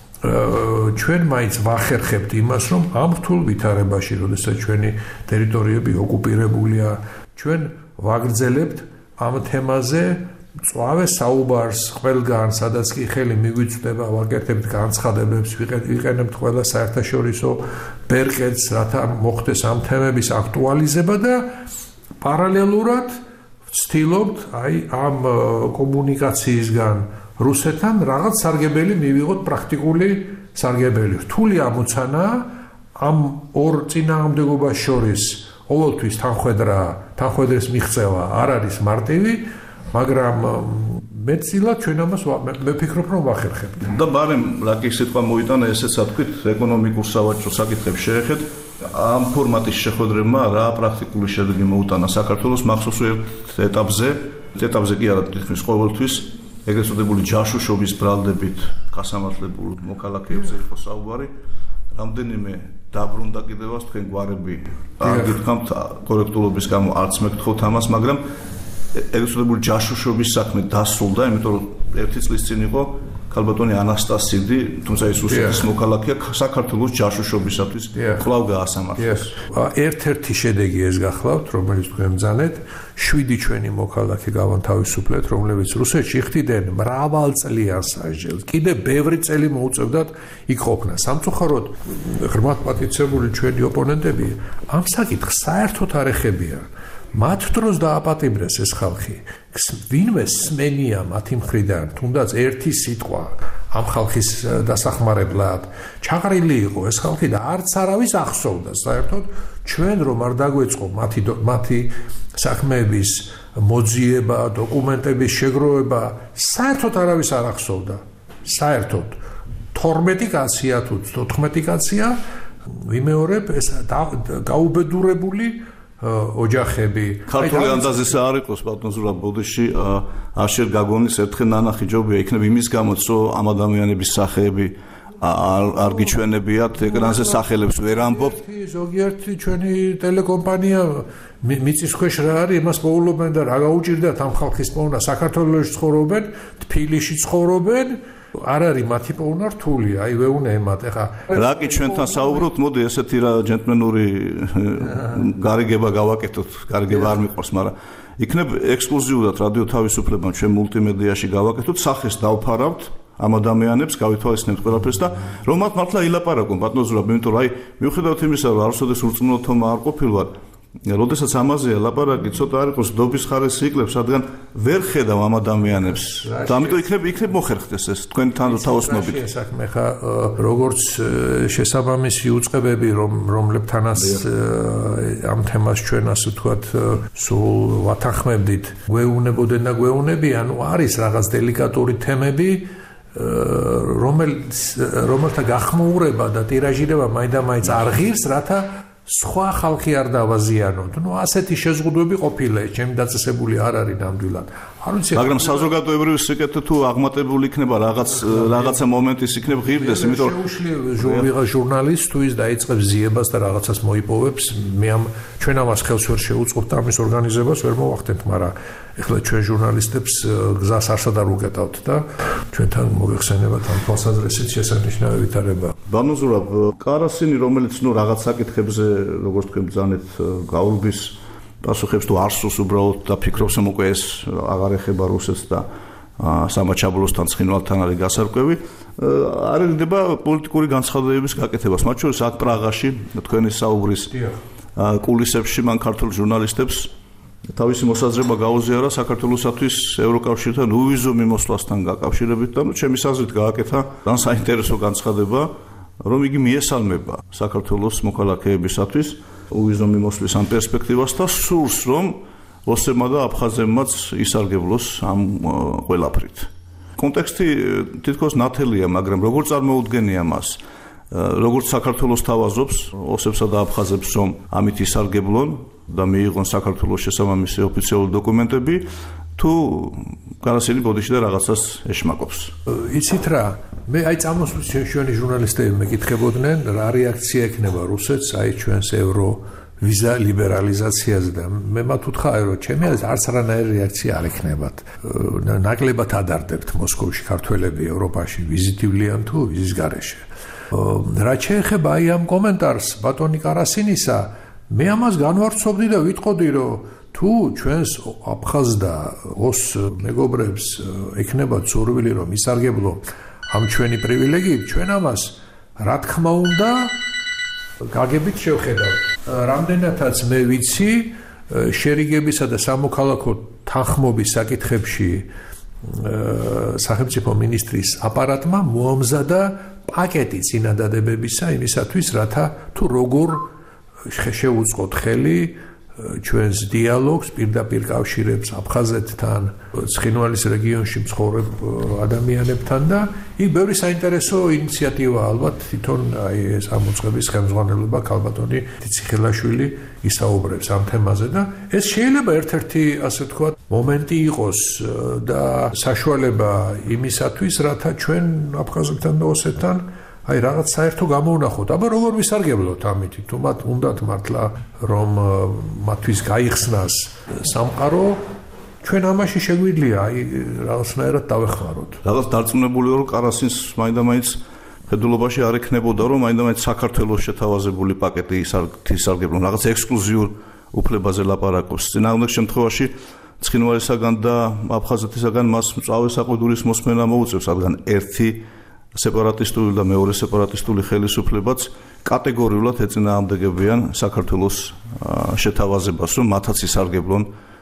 ჩვენ მაინც ვახერხებთ იმას, რომ ამ რთულ ვითარებაში, როდესაც ჩვენი ტერიტორიები ოკუპირებულია, ჩვენ ვაგრძელებთ ამ თემაზე წვავე საუბარს ყველგან, სადაც კი ხელი მიგვიწვდება, ვაკეთებთ განცხადებებს, ვიყენებთ ყველა საერთაშორისო ბერკეტს, რათა მოხდეს ამ თემების აქტუალიზება და პარალელურად ვცდილობთ აი ამ კომუნიკაციისგან რუსეთთან რაღაც სარგებელი მივიღოთ პრაქტიკული სარგებელი. რთული ამოცანა ამ ორ წინააღმდეგობას შორის ყოველთვის თანხვედრა, თანხვედრის მიღწევა არ არის მარტივი, მაგრამ მეცილად ჩვენ ამას მე ვფიქრობ რომ ვახერხებთ. და ბარემ რაკი სიტყვა მოიტანა ესეც თქვით ეკონომიკურ სავაჭრო საკითხებს შეეხეთ ამ ფორმატის შეხვედრებმა რა პრაქტიკული შედეგი მოუტანა საქართველოს მახსოვს ერთ ეტაპზე, ეტაპზე კი არა თითქმის ყოველთვის ეგრეთ წოდებული ჯაშუშობის ბრალდებით გასამართლებულ მოქალაქეებზე იყო საუბარი. რამდენიმე დაბრუნდა კიდევაც თქვენ გვარები არ გითხრათ კორექტულობის გამო არც მეკითხოთ ამას, მაგრამ ეგრეთ წოდებული ჯაშუშობის საქმე დასრულდა, იმიტომ რომ ერთი წლის წინ იყო ქალბატონი ანასტასიდი, თუმცა ის რუსეთის მოქალაქეა, საქართველოს ჯაშუშობისათვის კვლავ გაასამართლეს. ერთ-ერთი შედეგი ეს გახლავთ, რომელიც თქვენ ბრძანეთ, შვიდი ჩვენი მოქალაქე გავანთავისუფლეთ, რომლებიც რუსეთში ხდიდნენ მრავალწლიან სასჯელს. კიდე ბევრი წელი მოუწევდათ იქ ყოფნა. სამწუხაროდ ღრმად პატიცებული ჩვენი ოპონენტები ამ საკითხს საერთოდ არ ეხებიან. მათ დროს დააპატიმრეს ეს ხალხი. ვინმე სმენია მათი მხრიდან, თუნდაც ერთი სიტყვა ამ ხალხის დასახმარებლად ჩაღრილი იყო ეს ხალხი და არც არავის ახსოვდა. საერთოდ ჩვენ რომ არ დაგვეწყო მათი მათი საქმეების მოძიება, დოკუმენტების შეგროვება, საერთოდ არავის არ ახსოვდა. საერთოდ თორმეტი კაცია თუ თოთხმეტი კაცია, ვიმეორებ ეს გაუბედურებული ოჯახები. ქართული ანდაზისა არ იყოს ბატონ ზურაბ ბოდიში არ შეგ გაგონის ერთხელ ნანახი ჯობია იქნებ იმის გამოც რომ ამ ადამიანების სახეები არ გიჩვენებიათ ეკრანზე სახელებს ვერ ამბობთ. ზოგიერთი ჩვენი ტელეკომპანია მიწის ქვეშ რა არის იმას მოულობენ და რა გაუჭირდათ ამ ხალხის პოვნა. საქართველოში ცხოვრობენ, თბილისში ცხოვრობენ, არ არის მათი პოვნა რთული, აი ვეუნე ემათ. ეხა რაკი ჩვენთან საუბრობთ, მოდი ესეთი რა ჯენტლმენური გარიგება გავაკეთოთ, გარიგება არ მიყვარს, მაგრამ იქნებ ექსკლუზიურად რადიო თავისუფლებამ ჩვენ მულტიმედიაში გავაკეთოთ, სახეს დავფარავთ ამ ადამიანებს, გავითვალისწინებთ ყველაფერს და რომ მათ მართლა ილაპარაკონ ბატონ ზურაბ, იმიტომ რომ აი მიუხედავად იმისა, რომ არასოდეს ურწმუნო თომა არ ყოფილვარ, როდესაც ამაზეა ლაპარაკი, ცოტა არ იყოს დობის ხარესი იკლებს, რადგან ვერ ხედავ ამ ადამიანებს. და ამიტომ იქნებ იქნებ მოხერხდეს ეს თქვენთან თავოსნობით. საქმე ხა როგორც შესაბამისი უწყებები, რომ რომლებთანაც ამ თემას ჩვენ ასე ვთქვათ, სულ ვათანხმებდით, გვეუნებოდნენ და გვეუნებიან, ნუ არის რაღაც დელიკატური თემები, რომელიც რომელთა გახმოურება და ტირაჟირება მაინდა-მაინც არ ღირს, რათა სხვა ხალხი არ დავაზიანოთ. ნუ ასეთი შეზღუდვები ყოფილა, ჩემი დაწესებული არ არის ნამდვილად. არ ვიცი, მაგრამ საზოგადოებრივი სიკეთე თუ აღმატებული იქნება რაღაც რაღაცა მომენტის იქნებ ღირდეს, იმიტომ რომ შეუძლია ჟურნალისტ თუ ის დაიწყებს ზიებას და რაღაცას მოიპოვებს, მე ამ ჩვენ ამას ხელს ვერ შეუწყობთ და ამის ორგანიზებას ვერ მოვახდენთ, მაგრამ ეხლა ჩვენ ჟურნალისტებს გზას არსად არ უკეტავთ და ჩვენთან მოიხსენებათ ამ თვალსაზრისით შესანიშნავი ვითარება. ბატონ ზურაბ, კარასინი, რომელიც ნუ რაღაც საკითხებზე, როგორც თქვენ ბრძანეთ, გაურბის პასუხებს თუ არ სურს უბრალოდ და ფიქრობს რომ უკვე ეს აღარ ეხება რუსეთს და სამაჩაბლოსთან ცხინვალთან არის გასარკვევი, არ ეძება პოლიტიკური განცხადებების გაკეთებას. მათ შორის აქ პრაღაში თქვენი საუბრის კულისებში მან ქართულ ჟურნალისტებს თავისი მოსაზრება გაუზიარა საქართველოსათვის ევროკავშირთან უვიზო მიმოსვლასთან გაკავშირებით და ჩემი აზრით გააკეთა ძალიან საინტერესო განცხადება, რომ იგი მიესალმება საქართველოს მოქალაქეებისათვის უვიზო მიმოსვლის ამ პერსპექტივას და სურს რომ ოსებმა და აფხაზებმაც ისარგებლოს ამ ყველაფრით. კონტექსტი თითქოს ნათელია, მაგრამ როგორ წარმოუდგენია მას, როგორც საქართველოს თავაზობს ოსებსა და აფხაზებს რომ ამით ისარგებლონ და მიიღონ საქართველოს შესაბამისი ოფიციალური დოკუმენტები, თუ კარასინი ბოდიში და რაღაცას ეშმაკობს. იცით რა, მე აი წამოსვლის ჩვენი ჟურნალისტები მეკითხებოდნენ, რა რეაქცია ექნება რუსეთს აი ჩვენს ევრო ვიზა ლიბერალიზაციაზე და მე მათ უთხრა რომ ჩემი აზრით არც რანაირი რეაქცია არ ექნებათ. ნაკლებად ადარდებთ მოსკოვში ქართველები ევროპაში ვიზიტივლიან თუ ვიზის გარეშე. რა შეეხება აი ამ კომენტარს ბატონი კარასინისა, მე ამას განვარცხობდი და ვიტყოდი რომ თუ ჩვენს აფხაზ და ოს მეგობრებს ექნებათ სურვილი რომ ისარგებლო ამ ჩვენი პრივილეგიით, ჩვენ ამას რა თქმა უნდა გაგებით შევხედავთ. რამდენადაც მე ვიცი, შერიგებისა და სამოქალაქო თანხმობის საკითხებში სახელმწიფო მინისტრის აპარატმა მოამზადა პაკეტი წინადადებებისა იმისათვის, რათა თუ როგორ შეუწყოთ ხელი ჩვენს დიალოგს, პირდაპირ კავშირებს აფხაზეთთან, ცხინვალის რეგიონში მცხოვრებ ადამიანებთან და იქ ბევრი საინტერესო ინიციატივა ალბათ თვითონ აი ეს ამოწყების ხელმძღვანელობა ქალბატონი ციხელაშვილი ისაუბრებს ამ თემაზე და ეს შეიძლება ერთ-ერთი ასე ვთქვათ მომენტი იყოს და საშუალება იმისათვის, რათა ჩვენ აფხაზეთთან და ოსეთთან აი რაღაც საერთო გამოვნახოთ, აბა როგორ ვისარგებლოთ ამით, თუ მათ უნდათ მართლა რომ მათთვის გაიხსნას სამყარო, ჩვენ ამაში შეგვიძლია აი რაღაცნაირად დავეხმაროთ. რაღაც დარწმუნებული ვარ, რომ კარასინს მაინდა-მაინც ფედულობაში არ ექნებოდა, რომ მაინდა-მაინც საქართველოს შეთავაზებული პაკეტი ისარგებლონ, რაღაც ექსკლუზიურ უფლებაზე ლაპარაკობს. წინააღმდეგ შემთხვევაში ცხინვალისაგან და აფხაზეთისაგან მას მწვავე საყვედურის მოსმენა მოუწევს, რადგან ერთი სეპარატისტული და მეორე სეპარატისტული ხელისუფლებაც კატეგორიულად ეწინააღმდეგებიან საქართველოს შეთავაზებას, რომ მათაც ისარგებლონ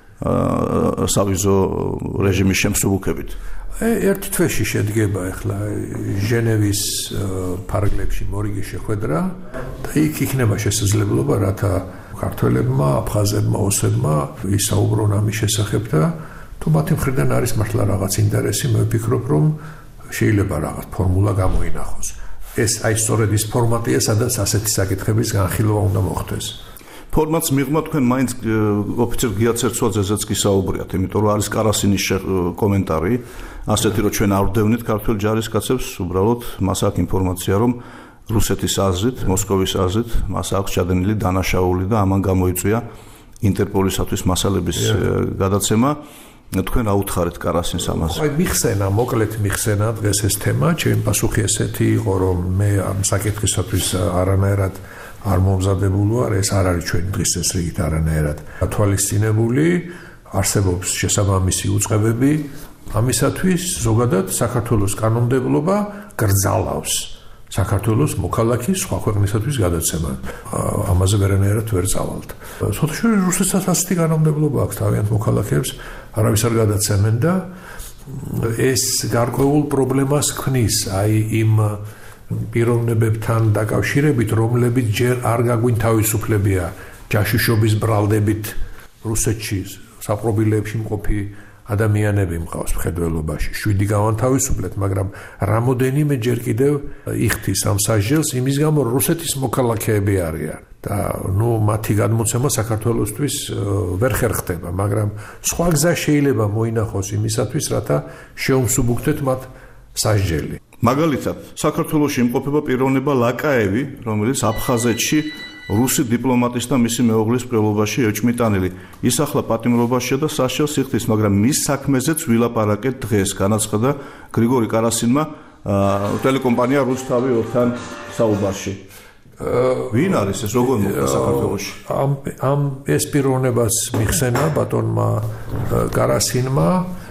სავიზო რეჟიმის შემსუბუქებით. ერთი თვეში შედგება ახლა ჟენევის ფარგლებში მორიგი შეხვედრა და იქ იქნება შესაძლებლობა, რათა ქართველებმა, აფხაზებმა, ოსებმა ისაუბრონ ამის შესახებ და თუ მათი მხრიდან არის მართლა რაღაც ინტერესი, მე ვფიქრობ, რომ შეიძლება რაღაც ფორმულა გამოინახოს. ეს აი სწორედ ის ფორმატია, სადაც ასეთი საკითხების განხილვა უნდა მოხდეს. ფორმატს მიღმა თქვენ მაინც ოფიცერ გიაცერცვაძეზეც გისაუბრიათ, იმიტომ რომ არის კარასინის კომენტარი, ასეთი რომ ჩვენ არ ვდევნით ქართულ ჯარისკაცებს, უბრალოდ მას აქვს ინფორმაცია, რომ რუსეთის აზრით, მოსკოვის აზრით, მას აქვს ჩადენილი დანაშაული და ამან გამოიწვია ინტერპოლისათვის მასალების გადაცემა. თქვენ აუთხარეთ კარასინს ამაზე. აი მიხსენა, მოკლედ მიხსენა დღეს ეს თემა, ჩემი პასუხი ესეთი იყო, რომ მე ამ საკითხისათვის არანაირად არ მომზადებული ვარ, ეს არ არის ჩვენი დღის წესრიგით არანაირად თვალისწინებული, არსებობს შესაბამისი უწყებები, ამისათვის ზოგადად საქართველოს კანონმდებლობა გრძალავს საქართველოს მოქალაქის სხვა ქვეყნისათვის გადაცემა. ამაზე ვერანაირად ვერ წავალთ. სოციალური რუსეთსაც ასეთი კანონმდებლობა აქვს, თავიანთ მოქალაქეებს არავის არ გადაცემენ და ეს გარკვეულ პრობლემას ქმნის, აი იმ პიროვნებებთან დაკავშირებით, რომლებიც ჯერ არ გაგვინთავისუფლებია ჯაშუშობის ბრალდებით რუსეთში საპრობილეებში მყოფი ადამიანები მყავს მხედველობაში. შვიდი გავანთავისუფლეთ, მაგრამ რამოდენიმე ჯერ კიდევ იხდის ამ სასჯელს იმის გამო, რომ რუსეთის მოქალაქეები არიან და ნუ მათი გადმოცემა საქართველოსთვის ვერ ხერხდება, მაგრამ სხვა გზა შეიძლება მოინახოს იმისათვის, რათა შეუმსუბუქდეთ მათ სასჯელი. მაგალითად, საქართველოში იმყოფება პიროვნება ლაკაევი, რომელიც აფხაზეთში რუსი დიპლომატის და მისი მეუღლის მკვლელობაში ეჭმიტანილი. ის ახლა პატიმრობაშია და სასჯელს იხდის, მაგრამ მის საქმეზეც ვილაპარაკეთ დღეს, განაცხადა გრიგორი კარასინმა ტელეკომპანია რუსთავი ორთან საუბარში. ვინ არის ეს, როგორ მოხდა საქართველოში? ამ ამ ეს პიროვნებას მიხსენა ბატონმა კარასინმა,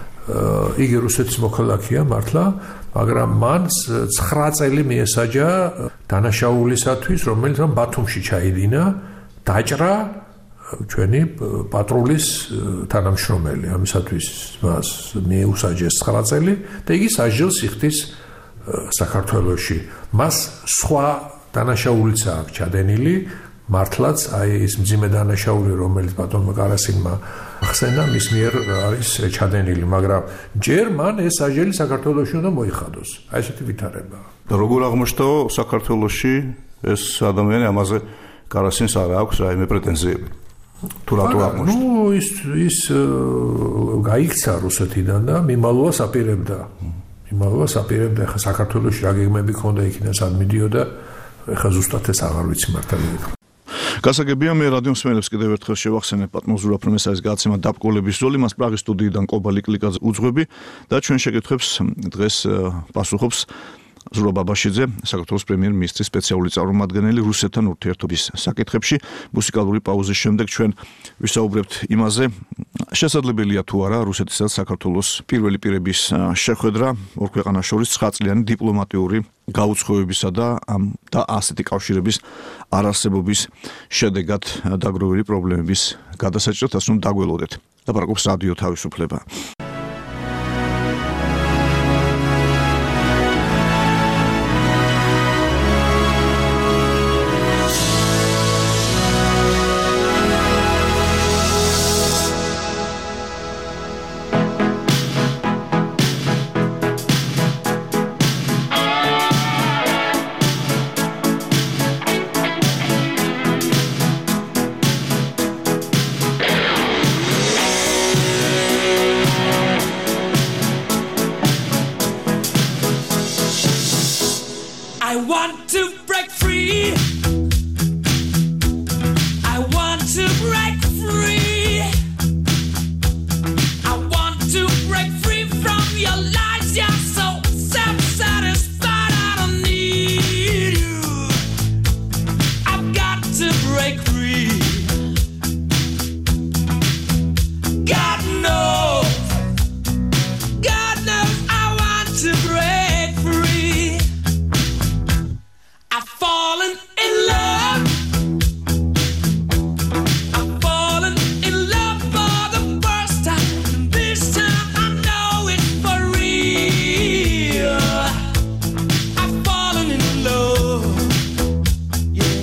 იგი რუსეთის მოქალაქეა მართლა, მაგრამ მან ცხრა წელი მიესაჯა დანაშაულისათვის, რომელიც მან ბათუმში ჩაიდინა, დაჭრა ჩვენი პატრულის თანამშრომელი, ამისათვის მას მიეუსაჯეს ცხრა წელი და იგი სასჯელს იხდის საქართველოში. მას სხვა დანაშაულიც აქვს ჩადენილი, მართლაც აი ეს მძიმე დანაშაული, რომელიც ბატონმა კარასინმა ახსენა, მის მიერ არის ჩადენილი, მაგრამ ჯერ მან ეს სასჯელი საქართველოში უნდა მოიხადოს. აი ესეთი ვითარება. და როგორ აღმოჩნდა საქართველოში ეს ადამიანი, ამაზე კარასინს არ აქვს რაიმე პრეტენზიები? თუ რატო აღმოჩნდა? ნუ ის ის გაიქცა რუსეთიდან და მიმალვას აპირებდა. მიმალვას აპირებდა, ხა საქართველოში რა გეგმები ქონდა იქიდან სად მიდიოდა, ხა ზუსტად ეს აღარ ვიცი მართალი. გასაგებია, მე რადიო მსმენელებს კიდევ ერთხელ შევახსენებ პატმოზურა პრომესარის გადაცემა დაბკოლების ზოლი, მას პრაღის სტუდიიდან ყობალი კლიკაძე უძღვები და ჩვენ შეკითხვებს დღეს პასუხობს ზურაბ ბაბაშიძე, საქართველოს პრემიერ-მინისტრის სპეციალური წარმომადგენელი რუსეთთან ურთიერთობის საკითხებში. მუსიკალური პაუზის შემდეგ ჩვენ ვისაუბრებთ იმაზე, შესაძლებელია თუ არა რუსეთისა და საქართველოს პირველი პირების შეხვედრა ორ ქვეყანას შორის ცხრა წლიანი დიპლომატიური გაუცხოებისა და ამ და ასეთი კავშირების არარსებობის შედეგად დაგროვილი პრობლემების გადასაჭრელად, ასე რომ დაგველოდეთ. ლაპარაკობს რადიო თავისუფლება. I want to break free. I want to break free. I want to break free from your lies. You're so self-satisfied. I don't need you. I've got to break free. God knows, God knows I want to break free. I've fallen in love. I've fallen in love for the first time. This time I know it's for real. I've fallen in love. Yeah.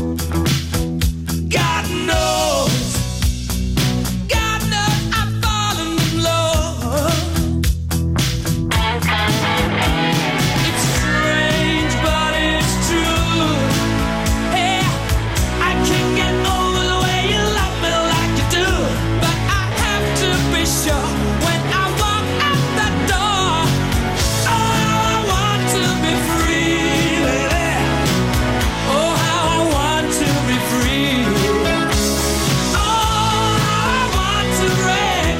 God knows, God knows I've fallen in love. It's strange, but it's true. Hey, I can't get over the way you love me like you do. But I have to be sure when I walk out that door. Oh, I want to be free, baby. Oh, how I want to be free. Oh, I want to break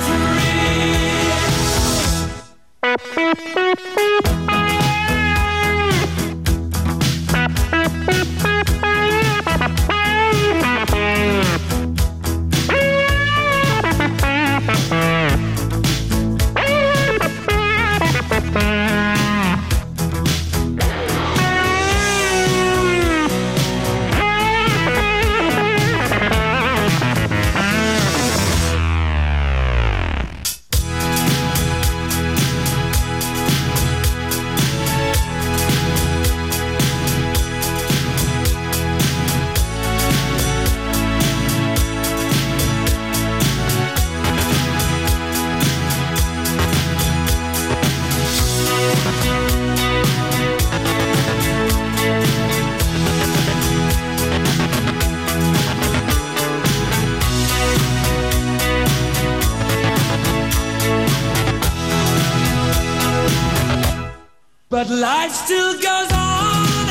But life still goes on.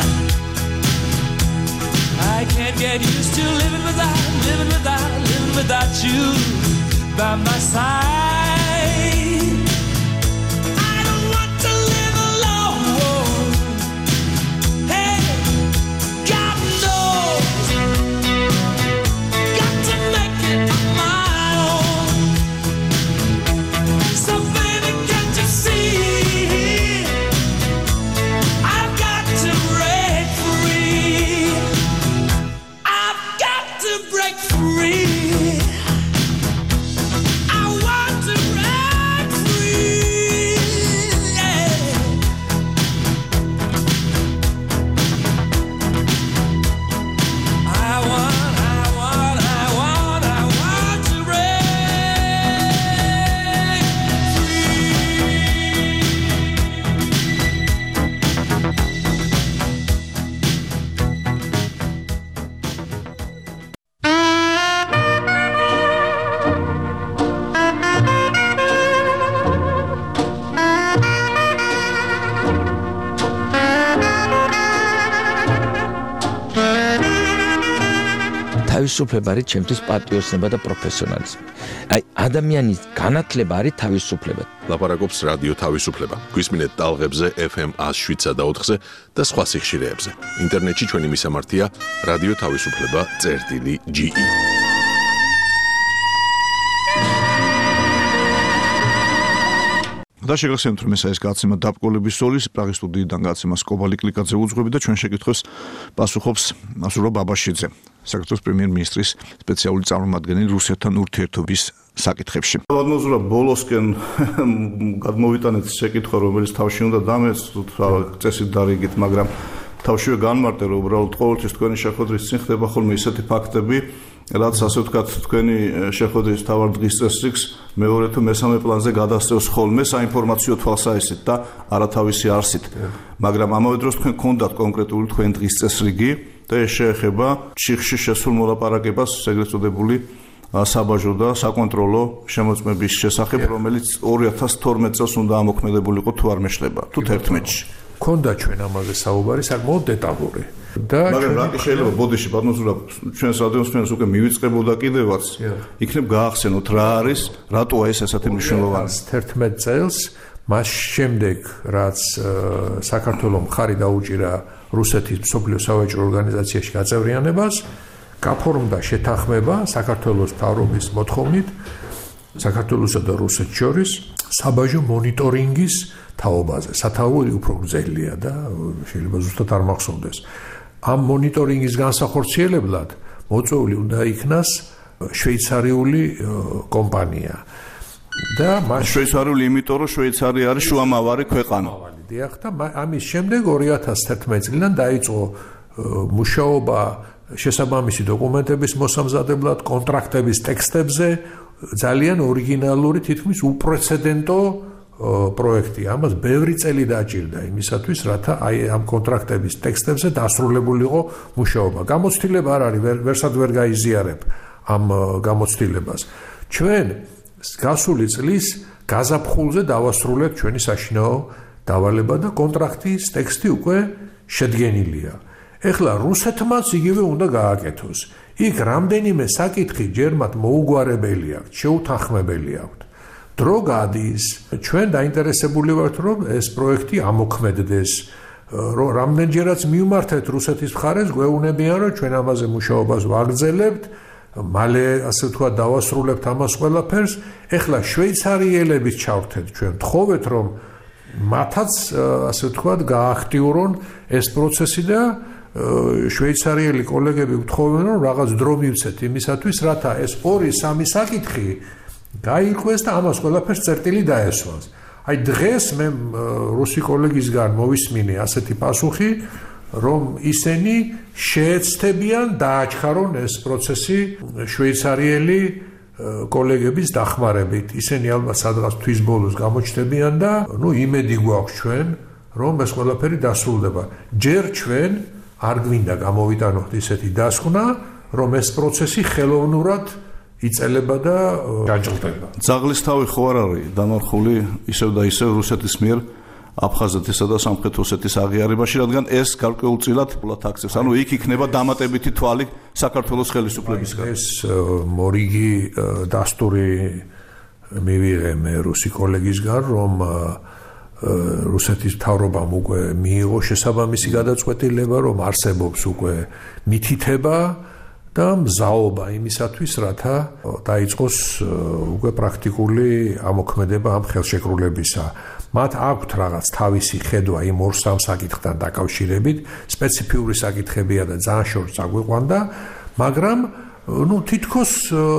I can't get used to living without, living without, living without you by my side. I don't want to live alone. Hey, God knows, got to make it on my own. So baby, can't you see? I've got to break free. I've got to break free. I want to break free. Yeah. I want, I want, I want, I want to break free. თავისუფლება არის ჩემთვის პატრიოტიზმი და პროფესიონალიზმი. აი, ადამიანის განათლება არის თავისუფლება. ლაპარაკობს რადიო თავისუფლება. გვისმინეთ ტალღებზე ეფ ემ one oh seven და four და სხვა სიხშირეებზე. ინტერნეტში ჩვენი მისამართია რადიო თავისუფლება წერტილი ჯი ი. და შეგახსენებთ რომ ეს არის გაცემა დაბკოლების სოლის პრაღის სტუდიიდან გაცემა სკობალი კლიკაძე უძღვები და ჩვენ შეკითხვებს პასუხობს მასურა ბაბაშიძე, საქართველოს პრემიერ-მინისტრის სპეციალური წარმომადგენელი რუსეთთან ურთიერთობის საკითხებში. მადმოზურა ბოლოსკენ გადმოვიტანეთ შეკითხვა რომელიც თავში უნდა დამეწოთ წესით დარიგით, მაგრამ თავშივე განმარტე რომ უბრალოდ ყოველთვის თქვენი შეხვედრის წინ ხდება ხოლმე ისეთი ფაქტები, რაც ასე ვთქვათ თქვენი შეხვედრის თავარ დღის წესრიგს მეორე თუ მესამე პლანზე გადასცემს ხოლმე საინფორმაციო თვალსაჩინით და არავითარი არსით. მაგრამ ამავე დროს თქვენ გქონდათ კონკრეტული თქვენი დღის წესრიგი და ეს შეეხება ჩიხში შესულ მოლაპარაკებას, ეგრეთ წოდებული საბაჟო და საკონტროლო შემოწმების შესახებ, რომელიც ორი ათას თორმეტ წელს უნდა ამოქმედებულიყო თუ არ მეშლება, თუ თერთმეტში. ქონდა ჩვენ ამაზე საუბარი საკმაოდ დეტალური. და მაგრამ რა შეიძლება ბოდიში ბატონო ჩვენს რადიოსმენს უკვე მივიწყებოდა კიდევაც იქნებ გაახსენოთ რა არის რატოა ეს ასეთი მნიშვნელოვანი თერთმეტ წელს მას შემდეგ რაც საქართველოს მხარი დაუჭირა რუსეთის მსოფლიო სავაჭრო ორგანიზაციაში გაწევრიანებას გაფორმდა შეთანხმება საქართველოს მთავრობის მოთხოვნით საქართველოსა და რუსეთს შორის საბაჟო მონიტორინგის თაობაზე სათაური უფრო გრძელია და შეიძლება ზუსტად არ მახსოვდეს ამ მონიტორინგის განსახორციელებლად მოწვეული უნდა იქნას შვეიცარიული კომპანია და მას შვეიცარიული იმიტომ რომ შვეიცარია არის შუამავარი ქვეყანა. დიახ და ამის შემდეგ ორი ათას თერთმეტ წლიდან დაიწყო მუშაობა შესაბამისი დოკუმენტების მოსამზადებლად, კონტრაქტების ტექსტებზე ძალიან ორიგინალური თითქმის უპრეცედენტო პროექტი. ამას ბევრი წელი დაჭირდა იმისათვის, რათა აი ამ კონტრაქტების ტექსტებზე დასრულებულიყო მუშაობა. გამოცდილება არ არის, ვერსად ვერ გაიზიარებ ამ გამოცდილებას. ჩვენ გასული წლის გაზაფხულზე დავასრულებთ ჩვენი საშინაო დავალება და კონტრაქტის ტექსტი უკვე შედგენილია. ეხლა რუსეთმაც იგივე უნდა გააკეთოს. იქ რამდენიმე საკითხი ჯერ მათ მოუგვარებელი აქვს, შეუთანხმებელი აქვს. დრო გადის, ჩვენ დაინტერესებული ვართ, რომ ეს პროექტი ამოქმედდეს. რომ რამდენჯერაც მივმართეთ რუსეთის მხარეს, გვეუბნებიან, რომ ჩვენ ამაზე მუშაობას ვაგრძელებთ. მალე ასე ვთქვათ დავასრულებთ ამას ყველაფერს. ეხლა შვეიცარიელების ჩავრთეთ ჩვენ თხოვეთ რომ მათაც ასე ვთქვათ გააქტიურონ ეს პროცესი და შვეიცარიელი კოლეგები ვთხოვენ რომ რაღაც დრო მივცეთ იმისათვის რათა ეს ორი სამი საკითხი გაიყვეს და ამას ყველაფერს წერტილი დაესვას. აი დღეს მე რუსი კოლეგისგან მოვისმინე ასეთი პასუხი რომ ისინი შეეცდებიან დააჩქარონ ეს პროცესი შვეიცარიელი კოლეგების დახმარებით. ისინი ალბათ სადღაც თვის ბოლოს გამოჩნდებიან და ნუ იმედი გვაქვს ჩვენ რომ ეს ყველაფერი დასრულდება. ჯერ ჩვენ არ გვინდა გამოვიტანოთ ისეთი დასკვნა რომ ეს პროცესი ხელოვნურად იწელება და გაჭრდება. ძაღლის თავი ხო არ არის დამარხული ისევ და ისევ რუსეთის მიერ აფხაზეთისა და სამხრეთ ოსეთის აღიარებაში, რადგან ეს გარკვეულწილად აქცევს. ანუ იქ იქნება დამატებითი თვალი საქართველოს ხელისუფლებისგან. ეს მორიგი დასტური მივიღე მე რუსი კოლეგისგან, რომ რუსეთის მთავრობამ უკვე მიიღო შესაბამისი გადაწყვეტილება, რომ არსებობს უკვე მითითება და მზაობა იმისათვის, რათა დაიწყოს უკვე პრაქტიკული ამოქმედება ამ ხელშეკრულებისა. მათ აქვთ რაღაც თავისი ხედვა იმ ორ სამ საკითხთან დაკავშირებით, სპეციფიური საკითხებია და ძალიან შორს აგვიყვანდა, მაგრამ ნუ თითქოს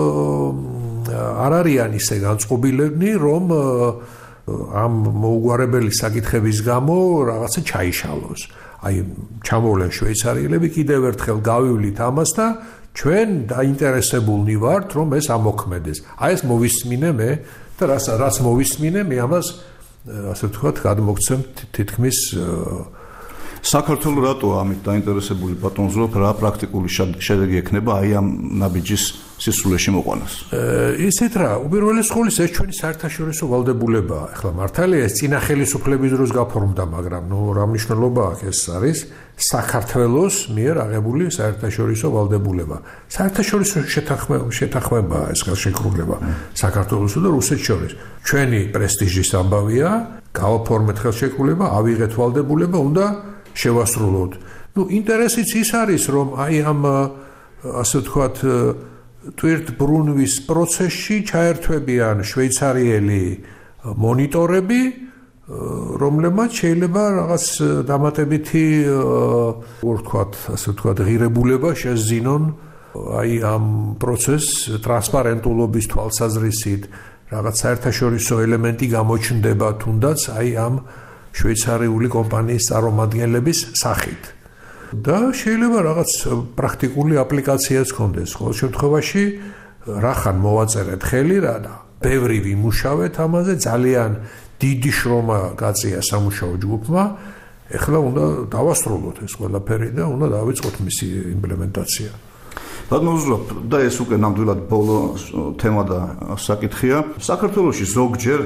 არ არიან ისე განწყობილები, რომ ამ მოუგვარებელი საკითხების გამო რაღაცა ჩაიშალოს. აი ჩამოვლენ შვეიცარიელები, კიდევ ერთხელ გავივლით ამას და ჩვენ დაინტერესებულნი ვართ, რომ ეს ამოქმედეს. აი ეს მოვისმინე მე და რაც რაც მოვისმინე მე ამას ასე ვთქვათ, გადმოგცემ თითქმის საქართველოს რატო ამით დაინტერესებული ბატონზრობ რა პრაქტიკული შედეგი ექნება აი ამ ნაბიჯის სისულეში მოყვანას. ისეთ რა, უპირველეს ყოვლისა ეს ჩვენი საერთაშორისო ვალდებულებაა. ახლა მართალია ეს წინა ხელისუფლების დროს გაფორმდა, მაგრამ ნუ რა მნიშვნელობა აქვს ეს არის საქართველოს მიერ აღებული საერთაშორისო ვალდებულება. საერთაშორისო შეთანხმებაა ეს ხელშეკრულება საქართველოსა და რუსეთს შორის. ჩვენი პრესტიჟის ამბავია, გავაფორმეთ ხელშეკრულება, ავიღეთ ვალდებულება, უნდა შევასრულოთ. ნუ ინტერესიც ის არის, რომ აი ამ ასე ვთქვათ ტვირთბრუნვის პროცესში ჩაერთვებიან შვეიცარიელი მონიტორები, რომლებმაც შეიძლება რაღაც დამატებითი როგორ ვთქვათ, ასე ვთქვათ, ღირებულება შეძინონ აი ამ პროცესს ტრანსპარენტულობის თვალსაზრისით, რაღაც საერთაშორისო ელემენტი გამოჩნდება თუნდაც აი ამ შვეიცარიული კომპანიის წარმომადგენლების სახით. და შეიძლება რაღაც პრაქტიკული აპლიკაციაც ჰქონდეს. ყოველ შემთხვევაში რახან მოვაწერეთ ხელი რა და ბევრი ვიმუშავეთ ამაზე, ძალიან დიდი შრომა გაწია სამუშაო ჯგუფმა. ეხლა უნდა დავასრულოთ ეს ყველაფერი და უნდა დავიწყოთ მისი იმპლემენტაცია. ბატონზრობ და ეს უკვე ნამდვილად ბოლო თემა და საკითხია. საქართველოში ზოგჯერ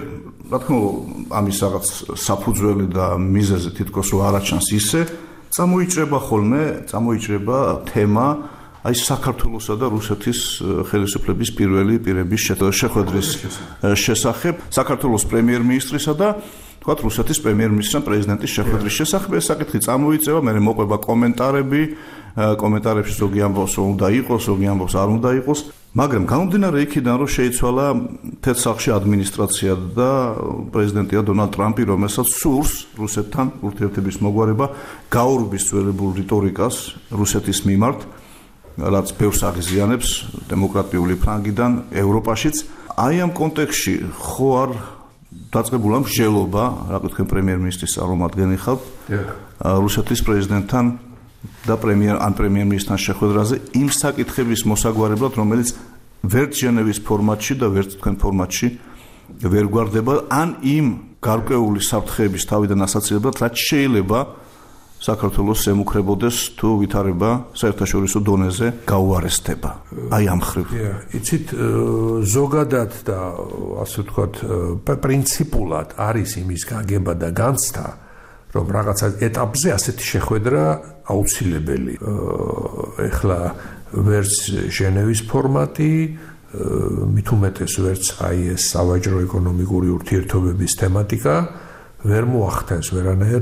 რა თქმა უნდა, ამის რაღაც საფუძველი და მიზეზი თითქოს რომ არაჩანს ისე, წამოიჭრება ხოლმე, წამოიჭრება თემა აი საქართველოსა და რუსეთის ხელისუფლების პირველი პირების შეხვედრის შესახებ, საქართველოს პრემიერ-მინისტრისა და თქვათ რუსეთის პრემიერ-მინისტრთან პრეზიდენტის შეხვედრის შესახებ. ეს საკითხი წამოიწევა, მე მოყვება კომენტარები, კომენტარებში ზოგი ამბობს რომ უნდა იყოს, ზოგი ამბობს არ უნდა იყოს, მაგრამ გამომდინარე იქიდან რომ შეიცვალა თეთრსახში ადმინისტრაცია და პრეზიდენტია დონალდ ტრამპი, რომელსაც სურს რუსეთთან ურთიერთობის მოგვარება, გაურბის ძველებულ რიტორიკას რუსეთის მიმართ, რაც ბევრს აღიზიანებს დემოკრატიული ფრანგიდან ევროპაშიც. აი ამ კონტექსტში ხო არ დაწყებულა მსჯელობა, რა გითხენ პრემიერ-მინისტრის წარმომადგენელი ხალხ რუსეთის პრეზიდენტთან და პრემიერ ან პრემიერ-მინისტრთან შეხვედრაზე იმ საკითხების მოსაგვარებლად, რომელიც ვერც ჟენევის ფორმატში და ვერც თქვენ ფორმატში ვერ გვარდება, ან იმ გარკვეული საფრთხეების თავიდან ასაცილებლად, რაც შეიძლება საქართველოს ემუქრებოდეს თუ ვითარება საერთაშორისო დონეზე გაუარესდება. აი ამ ხრივ. იცით, ზოგადად და ასე ვთქვათ, პრინციპულად არის იმის გაგება და განცდა, რომ რაღაცა ეტაპზე ასეთი შეხვედრა აუცილებელი. ეხლა ვერც ჟენევის ფორმატი, მით უმეტეს ვერც აი ეს სავაჭრო ეკონომიკური ურთიერთობების თემატიკა ვერ მოახდენს ვერანაირ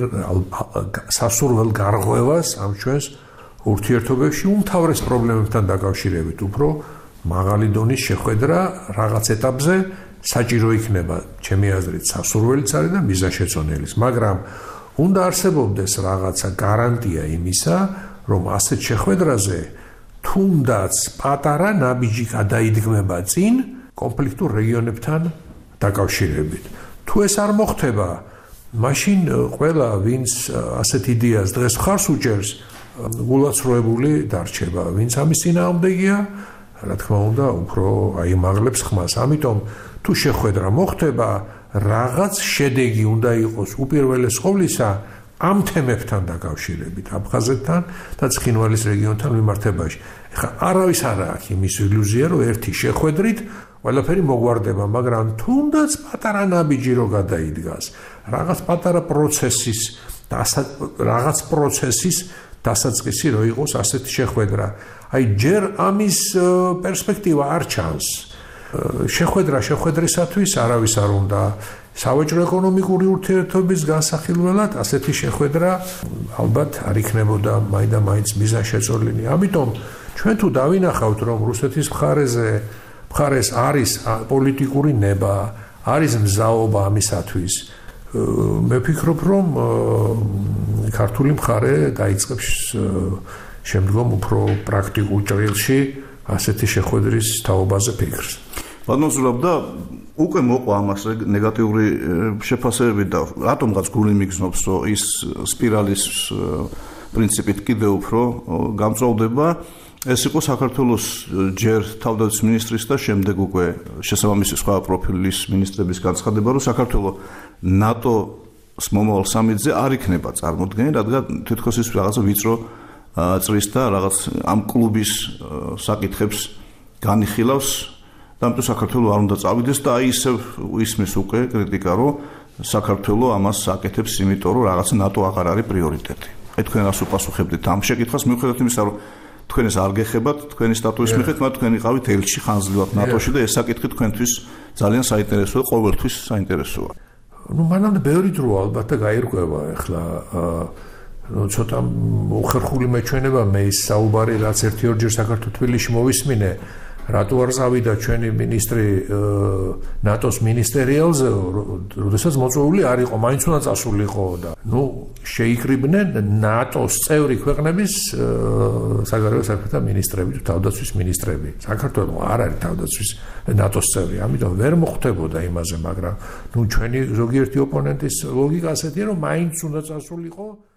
სასურველ გარღვევას ამ ჩვენს ურთიერთობებში უმთავრეს პრობლემებთან დაკავშირებით. უფრო მაღალი დონის შეხვედრა რაღაც ეტაპზე საჭირო იქნება, ჩემი აზრით, სასურველიც არის და მიზანშეწონილის, მაგრამ უნდა არსებობდეს რაღაცა გარანტია იმისა, რომ ასეთ შეხვედრაზე თუნდაც პატარა ნაბიჯი გადაიდგმება წინ კონფლიქტურ რეგიონებთან დაკავშირებით. თუ ეს არ მოხდება, მაშინ ყველა ვინც ასეთ იდეას დღეს ხარს უჭერს, გულაცრუებული დარჩება. ვინც ამის წინააღმდეგია, რა თქმა უნდა, უფრო აიმაღლებს ხმას. ამიტომ თუ შეხვედრა მოხდება, რაღაც შედეგი უნდა იყოს უპირველეს ყოვლისა ამ თემებთან დაკავშირებით, აფხაზეთთან და ცხინვალის რეგიონთან მიმართებაში. ეხლა არავის არ აქვს იმის ილუზია, რომ ერთი შეხვედრით ყველაფერი მოგვარდება, მაგრამ თუნდაც პატარა ნაბიჯი რო გადაიდგას, რაღაც პატარა პროცესის და რაღაც პროცესის დასაწყისი რო იყოს ასეთი შეხვედრა. აი ჯერ ამის პერსპექტივა არ ჩანს. შეხვედრა შეხვედრისათვის არავის არ უნდა სავაჭრო ეკონომიკური ურთიერთობის განსახილველად ასეთი შეხვედრა ალბათ არ იქნებოდა მაინდა მაინც მიზანშეწონილი. ამიტომ ჩვენ თუ დავინახავთ, რომ რუსეთის მხარეზე მხარეს არის პოლიტიკური ნება, არის მზაობა ამისათვის, მე ვფიქრობ, რომ ქართული მხარე დაიწყებს შემდგომ უფრო პრაქტიკულ ჭრილში ასეთი შეხვედრის თაობაზე ფიქრს. ბატონო და უკვე მოყვა ამას ნეგატიური შეფასებები და რატომღაც გული მიგზნობს, რომ ის სპირალის პრინციპით კიდევ უფრო გამწვავდება. ეს იყო საქართველოს ჯერ თავდაცვის მინისტრის და შემდეგ უკვე შესაბამისი სხვა პროფილის მინისტრების განცხადება, რომ საქართველოს ნატოს მომავალ სამიტზე არ იქნება წარმოდგენილი, რადგან თითქოს ის რაღაცა ვიწრო წრის და რაღაც ამ კლუბის საკითხებს განიხილავს და ამიტომ საქართველოს არ უნდა წავიდეს და აი ისევ ისმის უკვე კრიტიკა, რომ საქართველოს ამას აკეთებს, იმიტომ რომ რაღაც ნატო აღარ არის პრიორიტეტი. აი თქვენ რას უპასუხებდით ამ შეკითხვას, მიუხედავად იმისა, რომ თქვენ ეს არ გეხებათ, თქვენი სტატუსის მიხედვით, მაგრამ თქვენ იყავით ელჩი ხანძრივად ნატოში და ეს საკითხი თქვენთვის ძალიან საინტერესოა, ყოველთვის საინტერესოა. ნუ მანამდე ბევრი დრო ალბათ და გაირკვევა ახლა ნუ ცოტა უხერხული მეჩვენება მე ის საუბარი, რაც ერთი ორჯერ საქართველოს თბილისში მოვისმინე, რატო არ წავიდა ჩვენი მინისტრი ნატოს მინისტერიალზე, როდესაც მოწვეული არ იყო, მაინც უნდა წასულიყო და ნუ შეიკრიბნენ ნატოს წევრი ქვეყნების საგარეო საქმეთა მინისტრები, თავდაცვის მინისტრები. საქართველოს არ არის თავდაცვის ნატოს წევრი, ამიტომ ვერ მოხდებოდა იმაზე, მაგრამ ნუ ჩვენი ზოგიერთი ოპონენტის ლოგიკა ასეთია, რომ მაინც უნდა წასულიყო